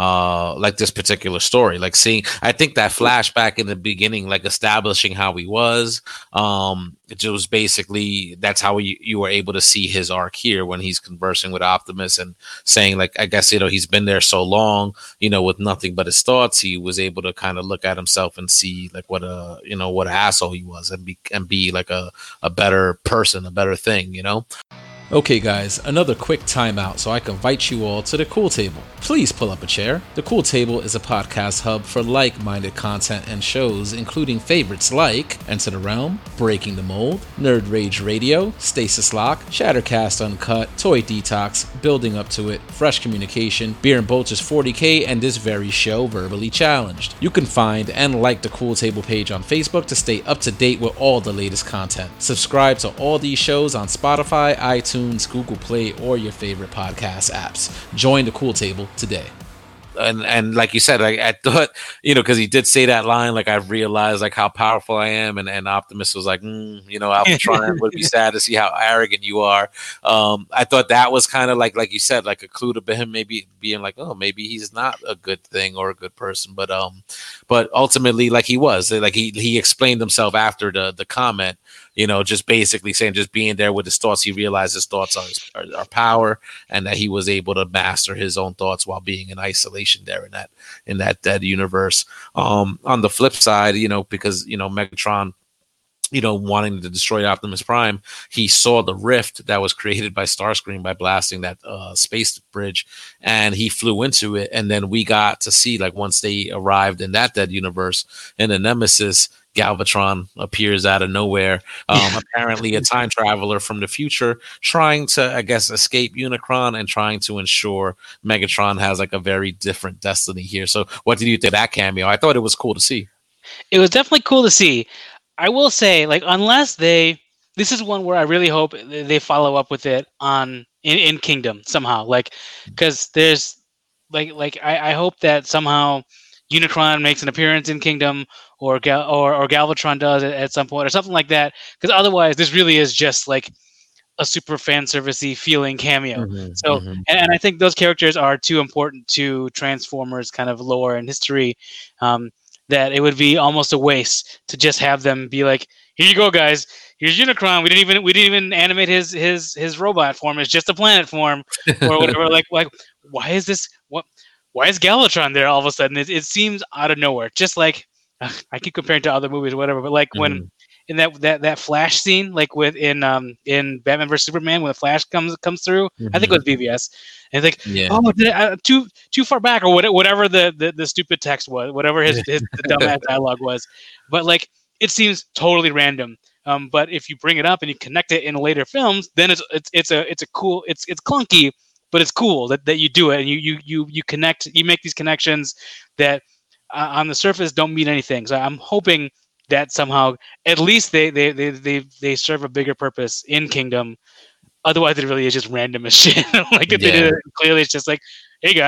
uh like this particular story, like seeing. I think that flashback in the beginning, like establishing how he was. Um, it was basically that's how you you were able to see his arc here when he's conversing with Optimus and saying, like, I guess you know he's been there so long, you know, with nothing but his thoughts. He was able to kind of look at himself and see like what a you know what an asshole he was, and be and be like a a better person, a better thing, you know. Okay, guys, another quick timeout so I can invite you all to the Cool Table. Please pull up a chair. The Cool Table is a podcast hub for like-minded content and shows, including favorites like Enter the Realm, Breaking the Mold, Nerd Rage Radio, Stasis Lock, Shattercast Uncut, Toy Detox, Building Up to It, Fresh Communication, Beer and Bolters forty K, and this very show, Verbally Challenged. You can find and like the Cool Table page on Facebook to stay up to date with all the latest content. Subscribe to all these shows on Spotify, iTunes, Google Play, or your favorite podcast apps. Join the Cool Table today. And and like you said, I, I thought, you know, because he did say that line, like, I've realized like how powerful I am, and, and Optimus was like, mm, you know, Alphatron would be sad to see how arrogant you are. Um, I thought that was kind of like, like you said, like a clue to him maybe being like, oh, maybe he's not a good thing or a good person, but um, but ultimately, like he was, like he he explained himself after the the comment. You know, just basically saying, just being there with his thoughts, he realized his thoughts are, are, are power, and that he was able to master his own thoughts while being in isolation there in that in that dead universe. Um, on the flip side, you know, because you know Megatron, you know, wanting to destroy Optimus Prime, he saw the rift that was created by Starscream by blasting that uh, space bridge, and he flew into it. And then we got to see, like, once they arrived in that dead universe, in the Nemesis, Galvatron appears out of nowhere. Um, apparently a time traveler from the future trying to, I guess, escape Unicron and trying to ensure Megatron has like a very different destiny here. So what did you think of that cameo? I thought it was cool to see. It was definitely cool to see. I will say, like, unless they, this is one where I really hope they follow up with it on in, in Kingdom somehow, like, because there's like like I, I hope that somehow Unicron makes an appearance in Kingdom, or Gal- or or Galvatron does at, at some point, or something like that. Because otherwise, this really is just like a super fan servicey feeling cameo. Mm-hmm, so, mm-hmm. and, and I think those characters are too important to Transformers kind of lore and history. Um, that it would be almost a waste to just have them be like, here you go, guys. Here's Unicron. We didn't even we didn't even animate his his his robot form. It's just a planet form or whatever. like like why is this what why is Galvatron there all of a sudden? It, it seems out of nowhere. Just like uh, I keep comparing to other movies or whatever, but like mm-hmm. when in that, that that Flash scene, like with in um in Batman versus Superman, when the Flash comes comes through, mm-hmm. I think it was B V S, and it's like, yeah. oh, did I, too too far back, or whatever the, the, the stupid text was, whatever his, his the dumbass dialogue was, but like it seems totally random. Um, but if you bring it up and you connect it in later films, then it's it's it's a it's a cool it's it's clunky, but it's cool that, that you do it and you you you you connect you make these connections that uh, on the surface don't mean anything. So I'm hoping that somehow at least they they, they they they serve a bigger purpose in Kingdom. Otherwise, it really is just random as shit. like if yeah. they did it, clearly, it's just like, hey guys,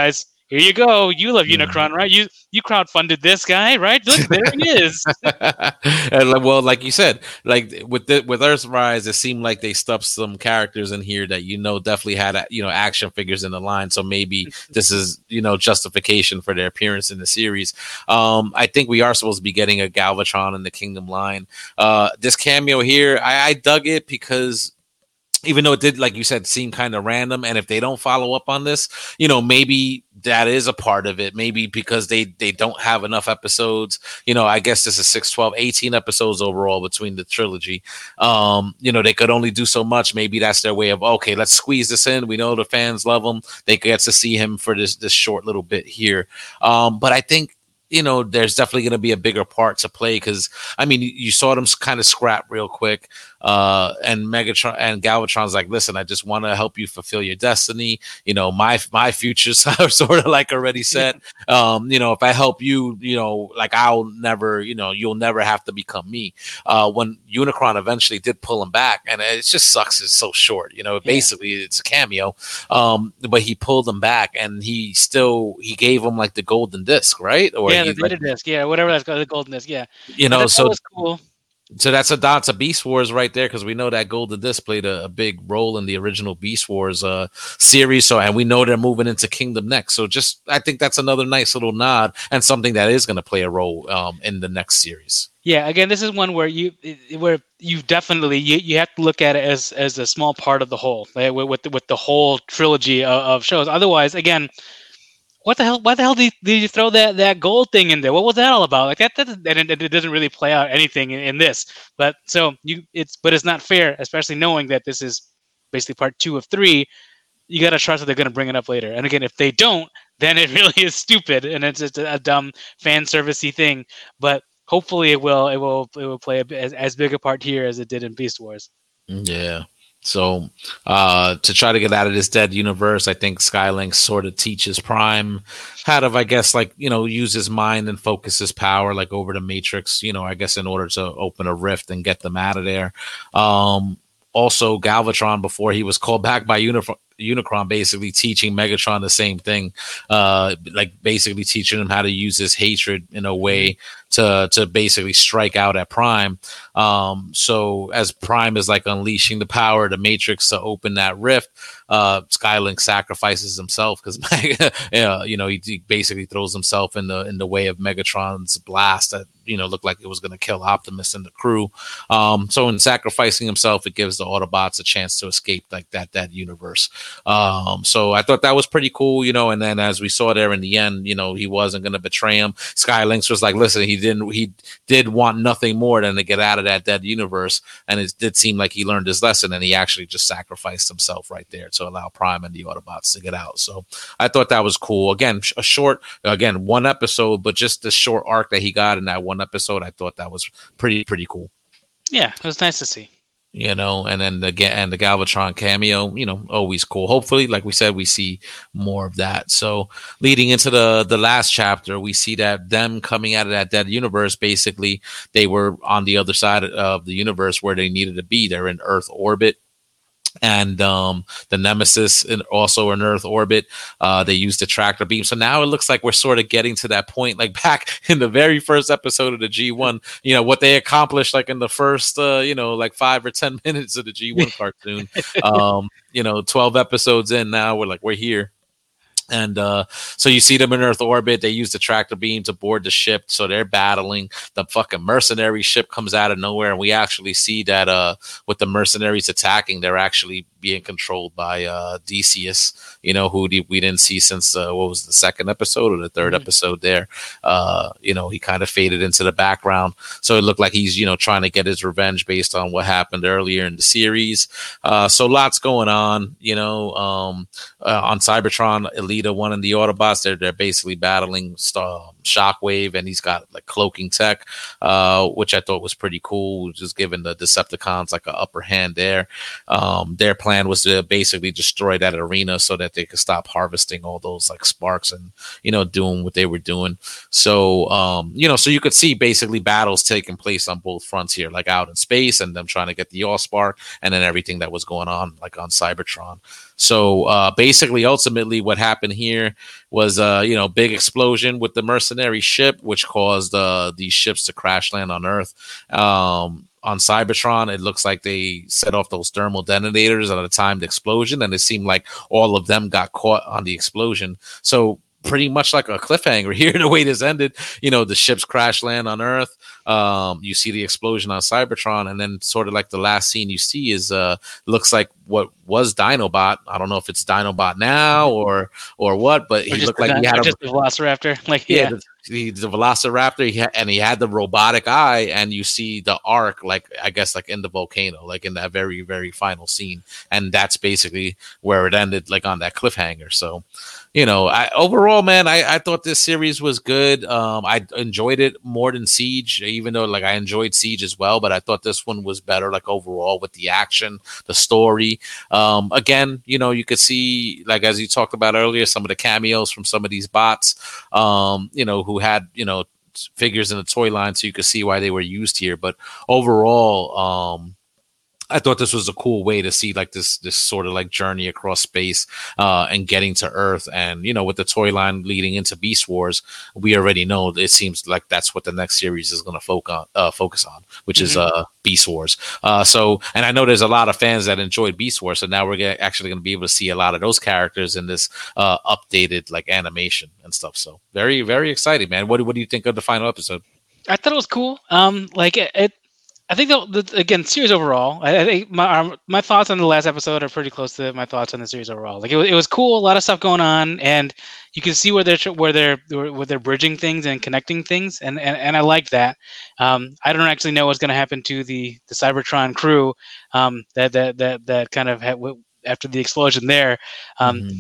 here you go. You love Mm. Unicron, right? You you crowdfunded this guy, right? Look, there he is. And, like, well, like you said, like with the, with Earthrise, it seemed like they stuffed some characters in here that you know definitely had you know action figures in the line. So maybe this is you know justification for their appearance in the series. Um, I think we are supposed to be getting a Galvatron in the Kingdom line. Uh, this cameo here, I, I dug it because, even though it did, like you said, seem kind of random, and if they don't follow up on this, you know, maybe that is a part of it. Maybe because they they don't have enough episodes. You know, I guess this is six, twelve, eighteen episodes overall between the trilogy. Um, you know, they could only do so much. Maybe that's their way of, okay, let's squeeze this in. We know the fans love him. They get to see him for this this short little bit here. Um, but I think, you know, there's definitely going to be a bigger part to play because, I mean, you, you saw them kind of scrap real quick. Uh, and Megatron and Galvatron's like, listen, I just want to help you fulfill your destiny. You know, my my future's sort of like already set. Um, you know, if I help you, you know, like I'll never, you know, you'll never have to become me. Uh, when Unicron eventually did pull him back, and it just sucks. It's so short. You know, Yeah. basically it's a cameo. Um, but he pulled him back, and he still he gave him like the golden disc, right? Or yeah, he, the like, data disc. Yeah, whatever that's called, the golden disc. Yeah, you I know, thought so that was cool. so that's a dot to Beast Wars right there, because we know that Golden Disc played a, a big role in the original Beast Wars uh, series. So, and we know they're moving into Kingdom next. So, just I think that's another nice little nod and something that is going to play a role um, in the next series. Yeah, again, this is one where you where you definitely you, you have to look at it as as a small part of the whole, right? with with the, with the whole trilogy of, of shows. Otherwise, again, what the hell? Why the hell did you, did you throw that, that gold thing in there? What was that all about? Like that, that and it, it doesn't really play out anything in, in this. But so you, it's but it's not fair, especially knowing that this is basically part two of three. You got to trust that they're going to bring it up later. And again, if they don't, then it really is stupid and it's just a, a dumb fan servicey thing. But hopefully, it will it will it will play a, as as big a part here as it did in Beast Wars. Yeah. So uh, to try to get out of this dead universe, I think Skylink sort of teaches Prime how to, I guess, like, you know, use his mind and focus his power like over the Matrix, you know, I guess in order to open a rift and get them out of there. Um, also, Galvatron, before he was called back by Uniform. Unicron basically teaching Megatron the same thing, uh, like basically teaching him how to use his hatred in a way to to basically strike out at Prime. Um, so as Prime is like unleashing the power of the Matrix to open that rift, uh, Skylink sacrifices himself because yeah, you know he, he basically throws himself in the in the way of Megatron's blast that you know looked like it was going to kill Optimus and the crew. Um, so in sacrificing himself, it gives the Autobots a chance to escape like that that universe. Um, so I thought that was pretty cool, you know, and then as we saw there in the end, you know, he wasn't going to betray him. Skylinks was like, listen, he didn't, he did want nothing more than to get out of that dead universe. And it did seem like he learned his lesson and he actually just sacrificed himself right there to allow Prime and the Autobots to get out. So I thought that was cool. Again, a short, again, one episode, but just the short arc that he got in that one episode, I thought that was pretty, pretty cool. Yeah, it was nice to see. You know, and then the and the Galvatron cameo, you know, always cool. Hopefully, like we said, we see more of that. So, leading into the the last chapter, we see that them coming out of that dead universe. Basically, they were on the other side of the universe where they needed to be. They're in Earth orbit. And um, the Nemesis in, also in Earth orbit. Uh, they used the tractor beam. So now it looks like we're sort of getting to that point, like back in the very first episode of the G one, you know, what they accomplished like in the first, uh, you know, like five or ten minutes of the G one cartoon. Um, you know, twelve episodes in now, we're like, we're here. And uh, so you see them in Earth orbit. They use the tractor beam to board the ship. So they're battling. The fucking mercenary ship comes out of nowhere. And we actually see that uh, with the mercenaries attacking, they're actually being controlled by uh, Decius, you know, who we didn't see since, uh, what was the second episode or the third mm-hmm. episode there. Uh, you know, he kind of faded into the background. So it looked like he's, you know, trying to get his revenge based on what happened earlier in the series. Uh, so lots going on, you know, um, uh, on Cybertron, Elita, one of the Autobots, they're, they're basically battling Star, Shockwave, and he's got like cloaking tech, uh, which I thought was pretty cool, just giving the Decepticons like an upper hand there. Um, their plan was to basically destroy that arena so that they could stop harvesting all those like sparks and, you know, doing what they were doing. So, um, you know, so you could see basically battles taking place on both fronts here, like out in space and them trying to get the Allspark and then everything that was going on like on Cybertron. So uh, basically, ultimately, what happened here was, uh, you know, big explosion with the mercenary ship, which caused uh, these ships to crash land on Earth. Um, on Cybertron, it looks like they set off those thermal detonators at a timed explosion, and it seemed like all of them got caught on the explosion. So pretty much like a cliffhanger here, the way this ended. You know, the ships crash land on Earth. Um, you see the explosion on Cybertron, and then sort of like the last scene you see is uh, looks like what was Dinobot. I don't know if it's Dinobot now or or what, but he looked like the, he had a just the Velociraptor. Like yeah. yeah. The, the, the Velociraptor, he had, and he had the robotic eye, and you see the arc, like I guess, like in the volcano, like in that very, very final scene, and that's basically where it ended, like on that cliffhanger. So, you know, I overall, man, I, I thought this series was good. Um, I enjoyed it more than Siege, even though like I enjoyed Siege as well, but I thought this one was better, like overall with the action, the story. Um, again, you know, you could see, like as you talked about earlier, some of the cameos from some of these bots, um, you know, who had, you know, figures in the toy line, so you could see why they were used here. But overall, um, I thought this was a cool way to see like this this sort of like journey across space uh, and getting to Earth. And, you know, with the toy line leading into Beast Wars, we already know it seems like that's what the next series is going to focus on, uh, focus on, which mm-hmm. is uh, Beast Wars. Uh, so, and I know there's a lot of fans that enjoyed Beast Wars, so now we're get, actually going to be able to see a lot of those characters in this uh, updated like animation and stuff. So very, very exciting, man. What, what do you think of the final episode? I thought it was cool. Um, like it, it I think the, the again series overall. I, I think my um, my thoughts on the last episode are pretty close to my thoughts on the series overall. Like it was, it was cool, a lot of stuff going on, and you can see where they're where they're where they're bridging things and connecting things, and and, and I liked that. Um, I don't actually know what's going to happen to the the Cybertron crew. Um, that that that that kind of had, after the explosion there. Um, mm-hmm.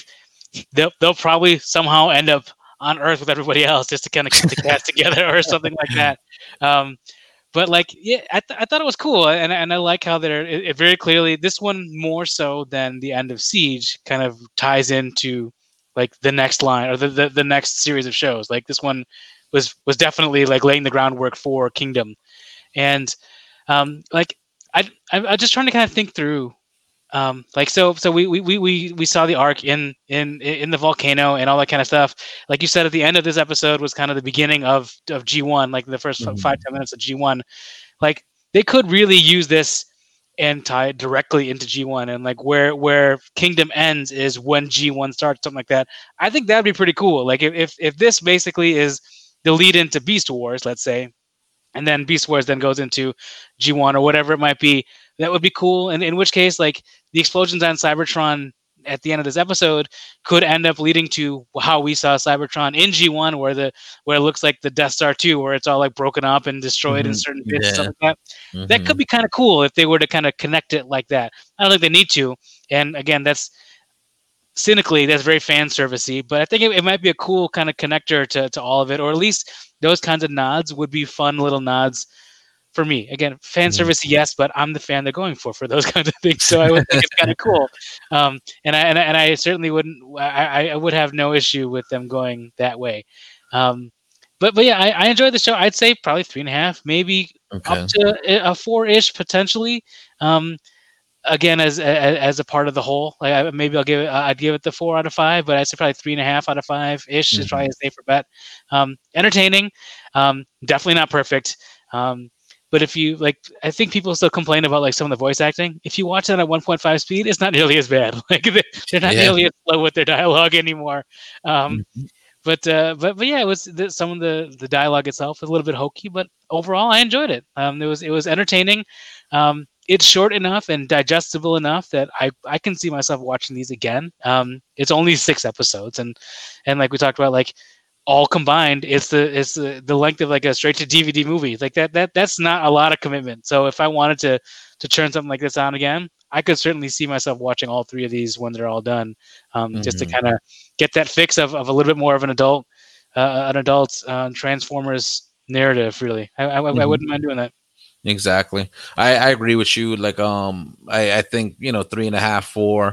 if, they'll they'll probably somehow end up on Earth with everybody else just to kind of get the cast together or something like that. Um, But like, yeah, I, th- I thought it was cool, and and I like how they're it, it very clearly, this one more so than the end of Siege kind of ties into like the next line or the, the, the next series of shows. Like this one was was definitely like laying the groundwork for Kingdom, and um like I I I'm just trying to kind of think through. Um, like so, so we, we, we, we saw the arc in, in, in the volcano and all that kind of stuff. Like you said, at the end of this episode was kind of the beginning of, of G one, like the first mm-hmm. five, ten minutes of G one. Like they could really use this and tie it directly into G one, and like where, where Kingdom ends is when G one starts, something like that. I think that'd be pretty cool. Like if, if, if this basically is the lead into Beast Wars, let's say, and then Beast Wars then goes into G one or whatever it might be, that would be cool. And in which case, like the explosions on Cybertron at the end of this episode could end up leading to how we saw Cybertron in G one, where the where it looks like the Death Star two, where it's all like broken up and destroyed mm-hmm. in certain bits yeah. and stuff like that. Mm-hmm. That could be kind of cool if they were to kind of connect it like that. I don't think they need to. And again, that's cynically, that's very fan servicey, but I think it, it might be a cool kind of connector to, to all of it, or at least those kinds of nods would be fun little nods. For me, again, fan service, yes, but I'm the fan they're going for for those kinds of things. So I would think it's kind of cool, um, and I and I, and I certainly wouldn't. I, I would have no issue with them going that way. Um, but but yeah, I, I enjoyed the show. I'd say probably three and a half, maybe okay. up to a four-ish potentially. Um, again, as, as as a part of the whole, like I, maybe I'll give it. I'd give it the four out of five, but I'd say probably three and a half out of five ish mm-hmm. is probably a safer bet. Um, entertaining, um, definitely not perfect. Um, But if you like, I think people still complain about like some of the voice acting. If you watch that at one point five speed, it's not nearly as bad. Like they're not yeah. nearly as slow with their dialogue anymore. Um, mm-hmm. But uh, but but yeah, it was the, some of the, the dialogue itself was a little bit hokey, but overall I enjoyed it. Um, it was it was entertaining. Um, it's short enough and digestible enough that I, I can see myself watching these again. Um, it's only six episodes, and and like we talked about, like. All combined, it's the it's the, the length of like a straight to D V D movie. Like that that that's not a lot of commitment. So if I wanted to to turn something like this on again, I could certainly see myself watching all three of these when they're all done, um, mm-hmm. just to kind of get that fix of, of a little bit more of an adult uh, an adult uh, Transformers narrative. Really, I I, mm-hmm. I wouldn't mind doing that. Exactly, I, I agree with you. Like um, I I think you know three and a half, four.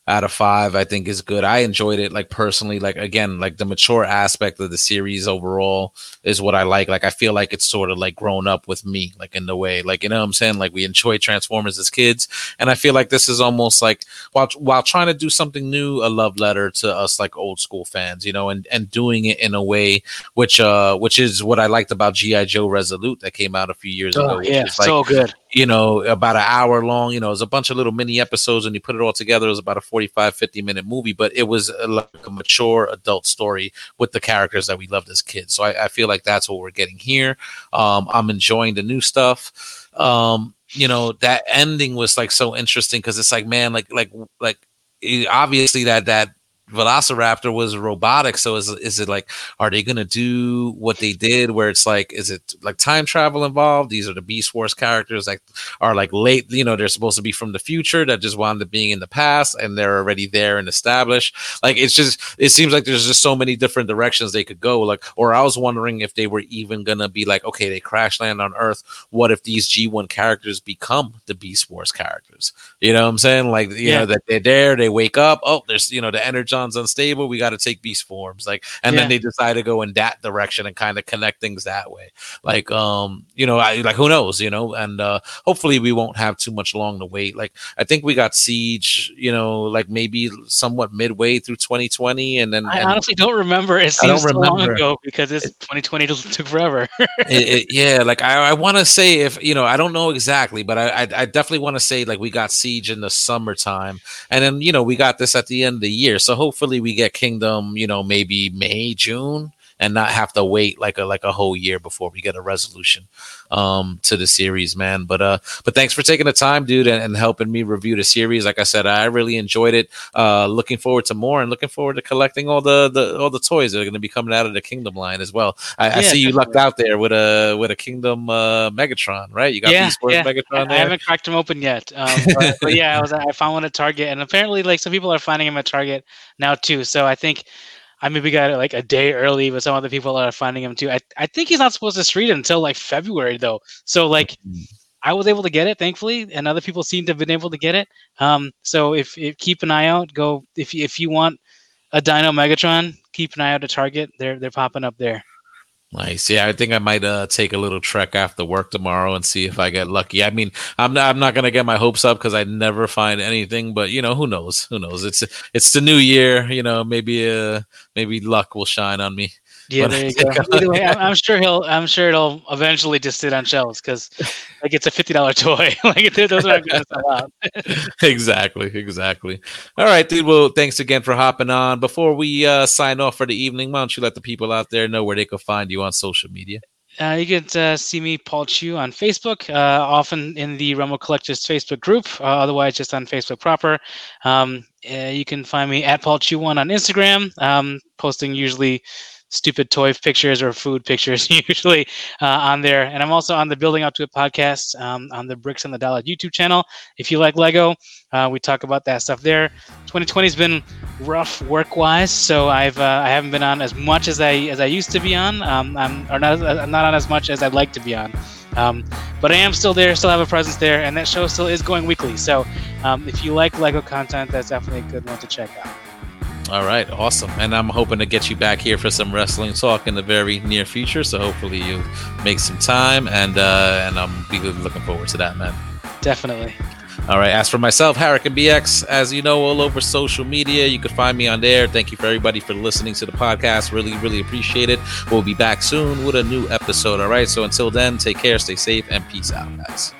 out of five, I think is good. I enjoyed it, like personally, like again, like the mature aspect of the series overall is what I like. Like I feel like it's sort of like grown up with me, like in the way, like, you know what I'm saying? Like we enjoy Transformers as kids. And I feel like this is almost like while while trying to do something new, a love letter to us like old school fans, you know, and, and doing it in a way which uh which is what I liked about G I. Joe Resolute that came out a few years oh, ago. Yeah, which is like, so good. You know, about an hour long, you know, it was a bunch of little mini episodes and you put it all together. It was about a forty-five, fifty minute movie, but it was a, like a mature adult story with the characters that we loved as kids. So I, I feel like that's what we're getting here. Um, I'm enjoying the new stuff. Um, you know, that ending was like so interesting because it's like, man, like, like, like it, obviously that, that, Velociraptor was robotic, so is is it like, are they gonna do what they did where it's like, is it like time travel involved? These are the Beast Wars characters like are like late, you know, they're supposed to be from the future that just wound up being in the past and they're already there and established. Like it's just, it seems like there's just so many different directions they could go. Like, or I was wondering if they were even gonna be like, okay, they crash land on Earth. What if these G one characters become the Beast Wars characters? You know what I'm saying? Like, you yeah. know, that they're there, they wake up, oh, there's, you know, the energy unstable, we got to take beast forms, like, and yeah. then they decide to go in that direction and kind of connect things that way, like, um you know, I like, who knows, you know, and uh hopefully we won't have too much long to wait. Like I think we got Siege, you know, like maybe somewhat midway through twenty twenty, and then I and honestly don't remember. It seems so long ago because it's it, twenty twenty took forever. it, it, yeah, like I, I want to say, if you know, I don't know exactly, but I I, I definitely want to say like we got Siege in the summertime, and then, you know, we got this at the end of the year, so hopefully we get Kingdom, you know, maybe May, June, and not have to wait like a like a whole year before we get a resolution um to the series, man. But uh but thanks for taking the time, dude, and, and helping me review the series. Like I said, I really enjoyed it. Uh looking forward to more, and looking forward to collecting all the, the all the toys that are going to be coming out of the Kingdom line as well. I, yeah, I see you lucked out there with a with a Kingdom uh Megatron, right? You got yeah, Beast Wars yeah. Megatron I, there? I haven't cracked them open yet. Um but, but yeah, I was I found one at Target, and apparently like some people are finding them at Target now too. So I think I maybe got it like a day early, but some other people are finding him too. I, I think he's not supposed to street until like February though. So like I was able to get it, thankfully, and other people seem to have been able to get it. Um, so if, if keep an eye out, go if you, if you want a Dino Megatron, keep an eye out at Target. They're they're popping up there. Nice. Yeah, I think I might uh, take a little trek after work tomorrow and see if I get lucky. I mean, I'm not I'm not gonna get my hopes up because I never find anything, but you know, who knows? Who knows? It's it's the new year. You know, maybe uh maybe luck will shine on me. Yeah, there you go. Either way, I'm, I'm sure he'll. I'm sure it'll eventually just sit on shelves because, like, it's a fifty dollar toy. Like, those aren't going to sell out. Exactly, exactly. All right, dude. Well, thanks again for hopping on. Before we uh, sign off for the evening, why don't you let the people out there know where they can find you on social media? Uh, you can uh, see me, Paul Chu, on Facebook, uh, often in the Rumble Collectors Facebook group, uh, otherwise just on Facebook proper. Um, uh, you can find me at Paul Chu one on Instagram, um, posting usually stupid toy pictures or food pictures usually uh, on there. And I'm also on the Building Up to It podcast um, on the Bricks and the Dollar YouTube channel. If you like Lego, uh, we talk about that stuff there. twenty twenty has been rough work-wise, so I've uh, I haven't been on as much as I as I used to be on. Um, I'm or not I'm not on as much as I'd like to be on. Um, but I am still there, still have a presence there, and that show still is going weekly. So um, if you like Lego content, that's definitely a good one to check out. All right, awesome. And I'm hoping to get you back here for some wrestling talk in the very near future. So hopefully you make some time, and uh, and I'm be looking forward to that, man. Definitely. All right. As for myself, Hurricane B X, as you know, all over social media, you can find me on there. Thank you for everybody for listening to the podcast. Really, really appreciate it. We'll be back soon with a new episode. All right. So until then, take care, stay safe, and peace out, guys.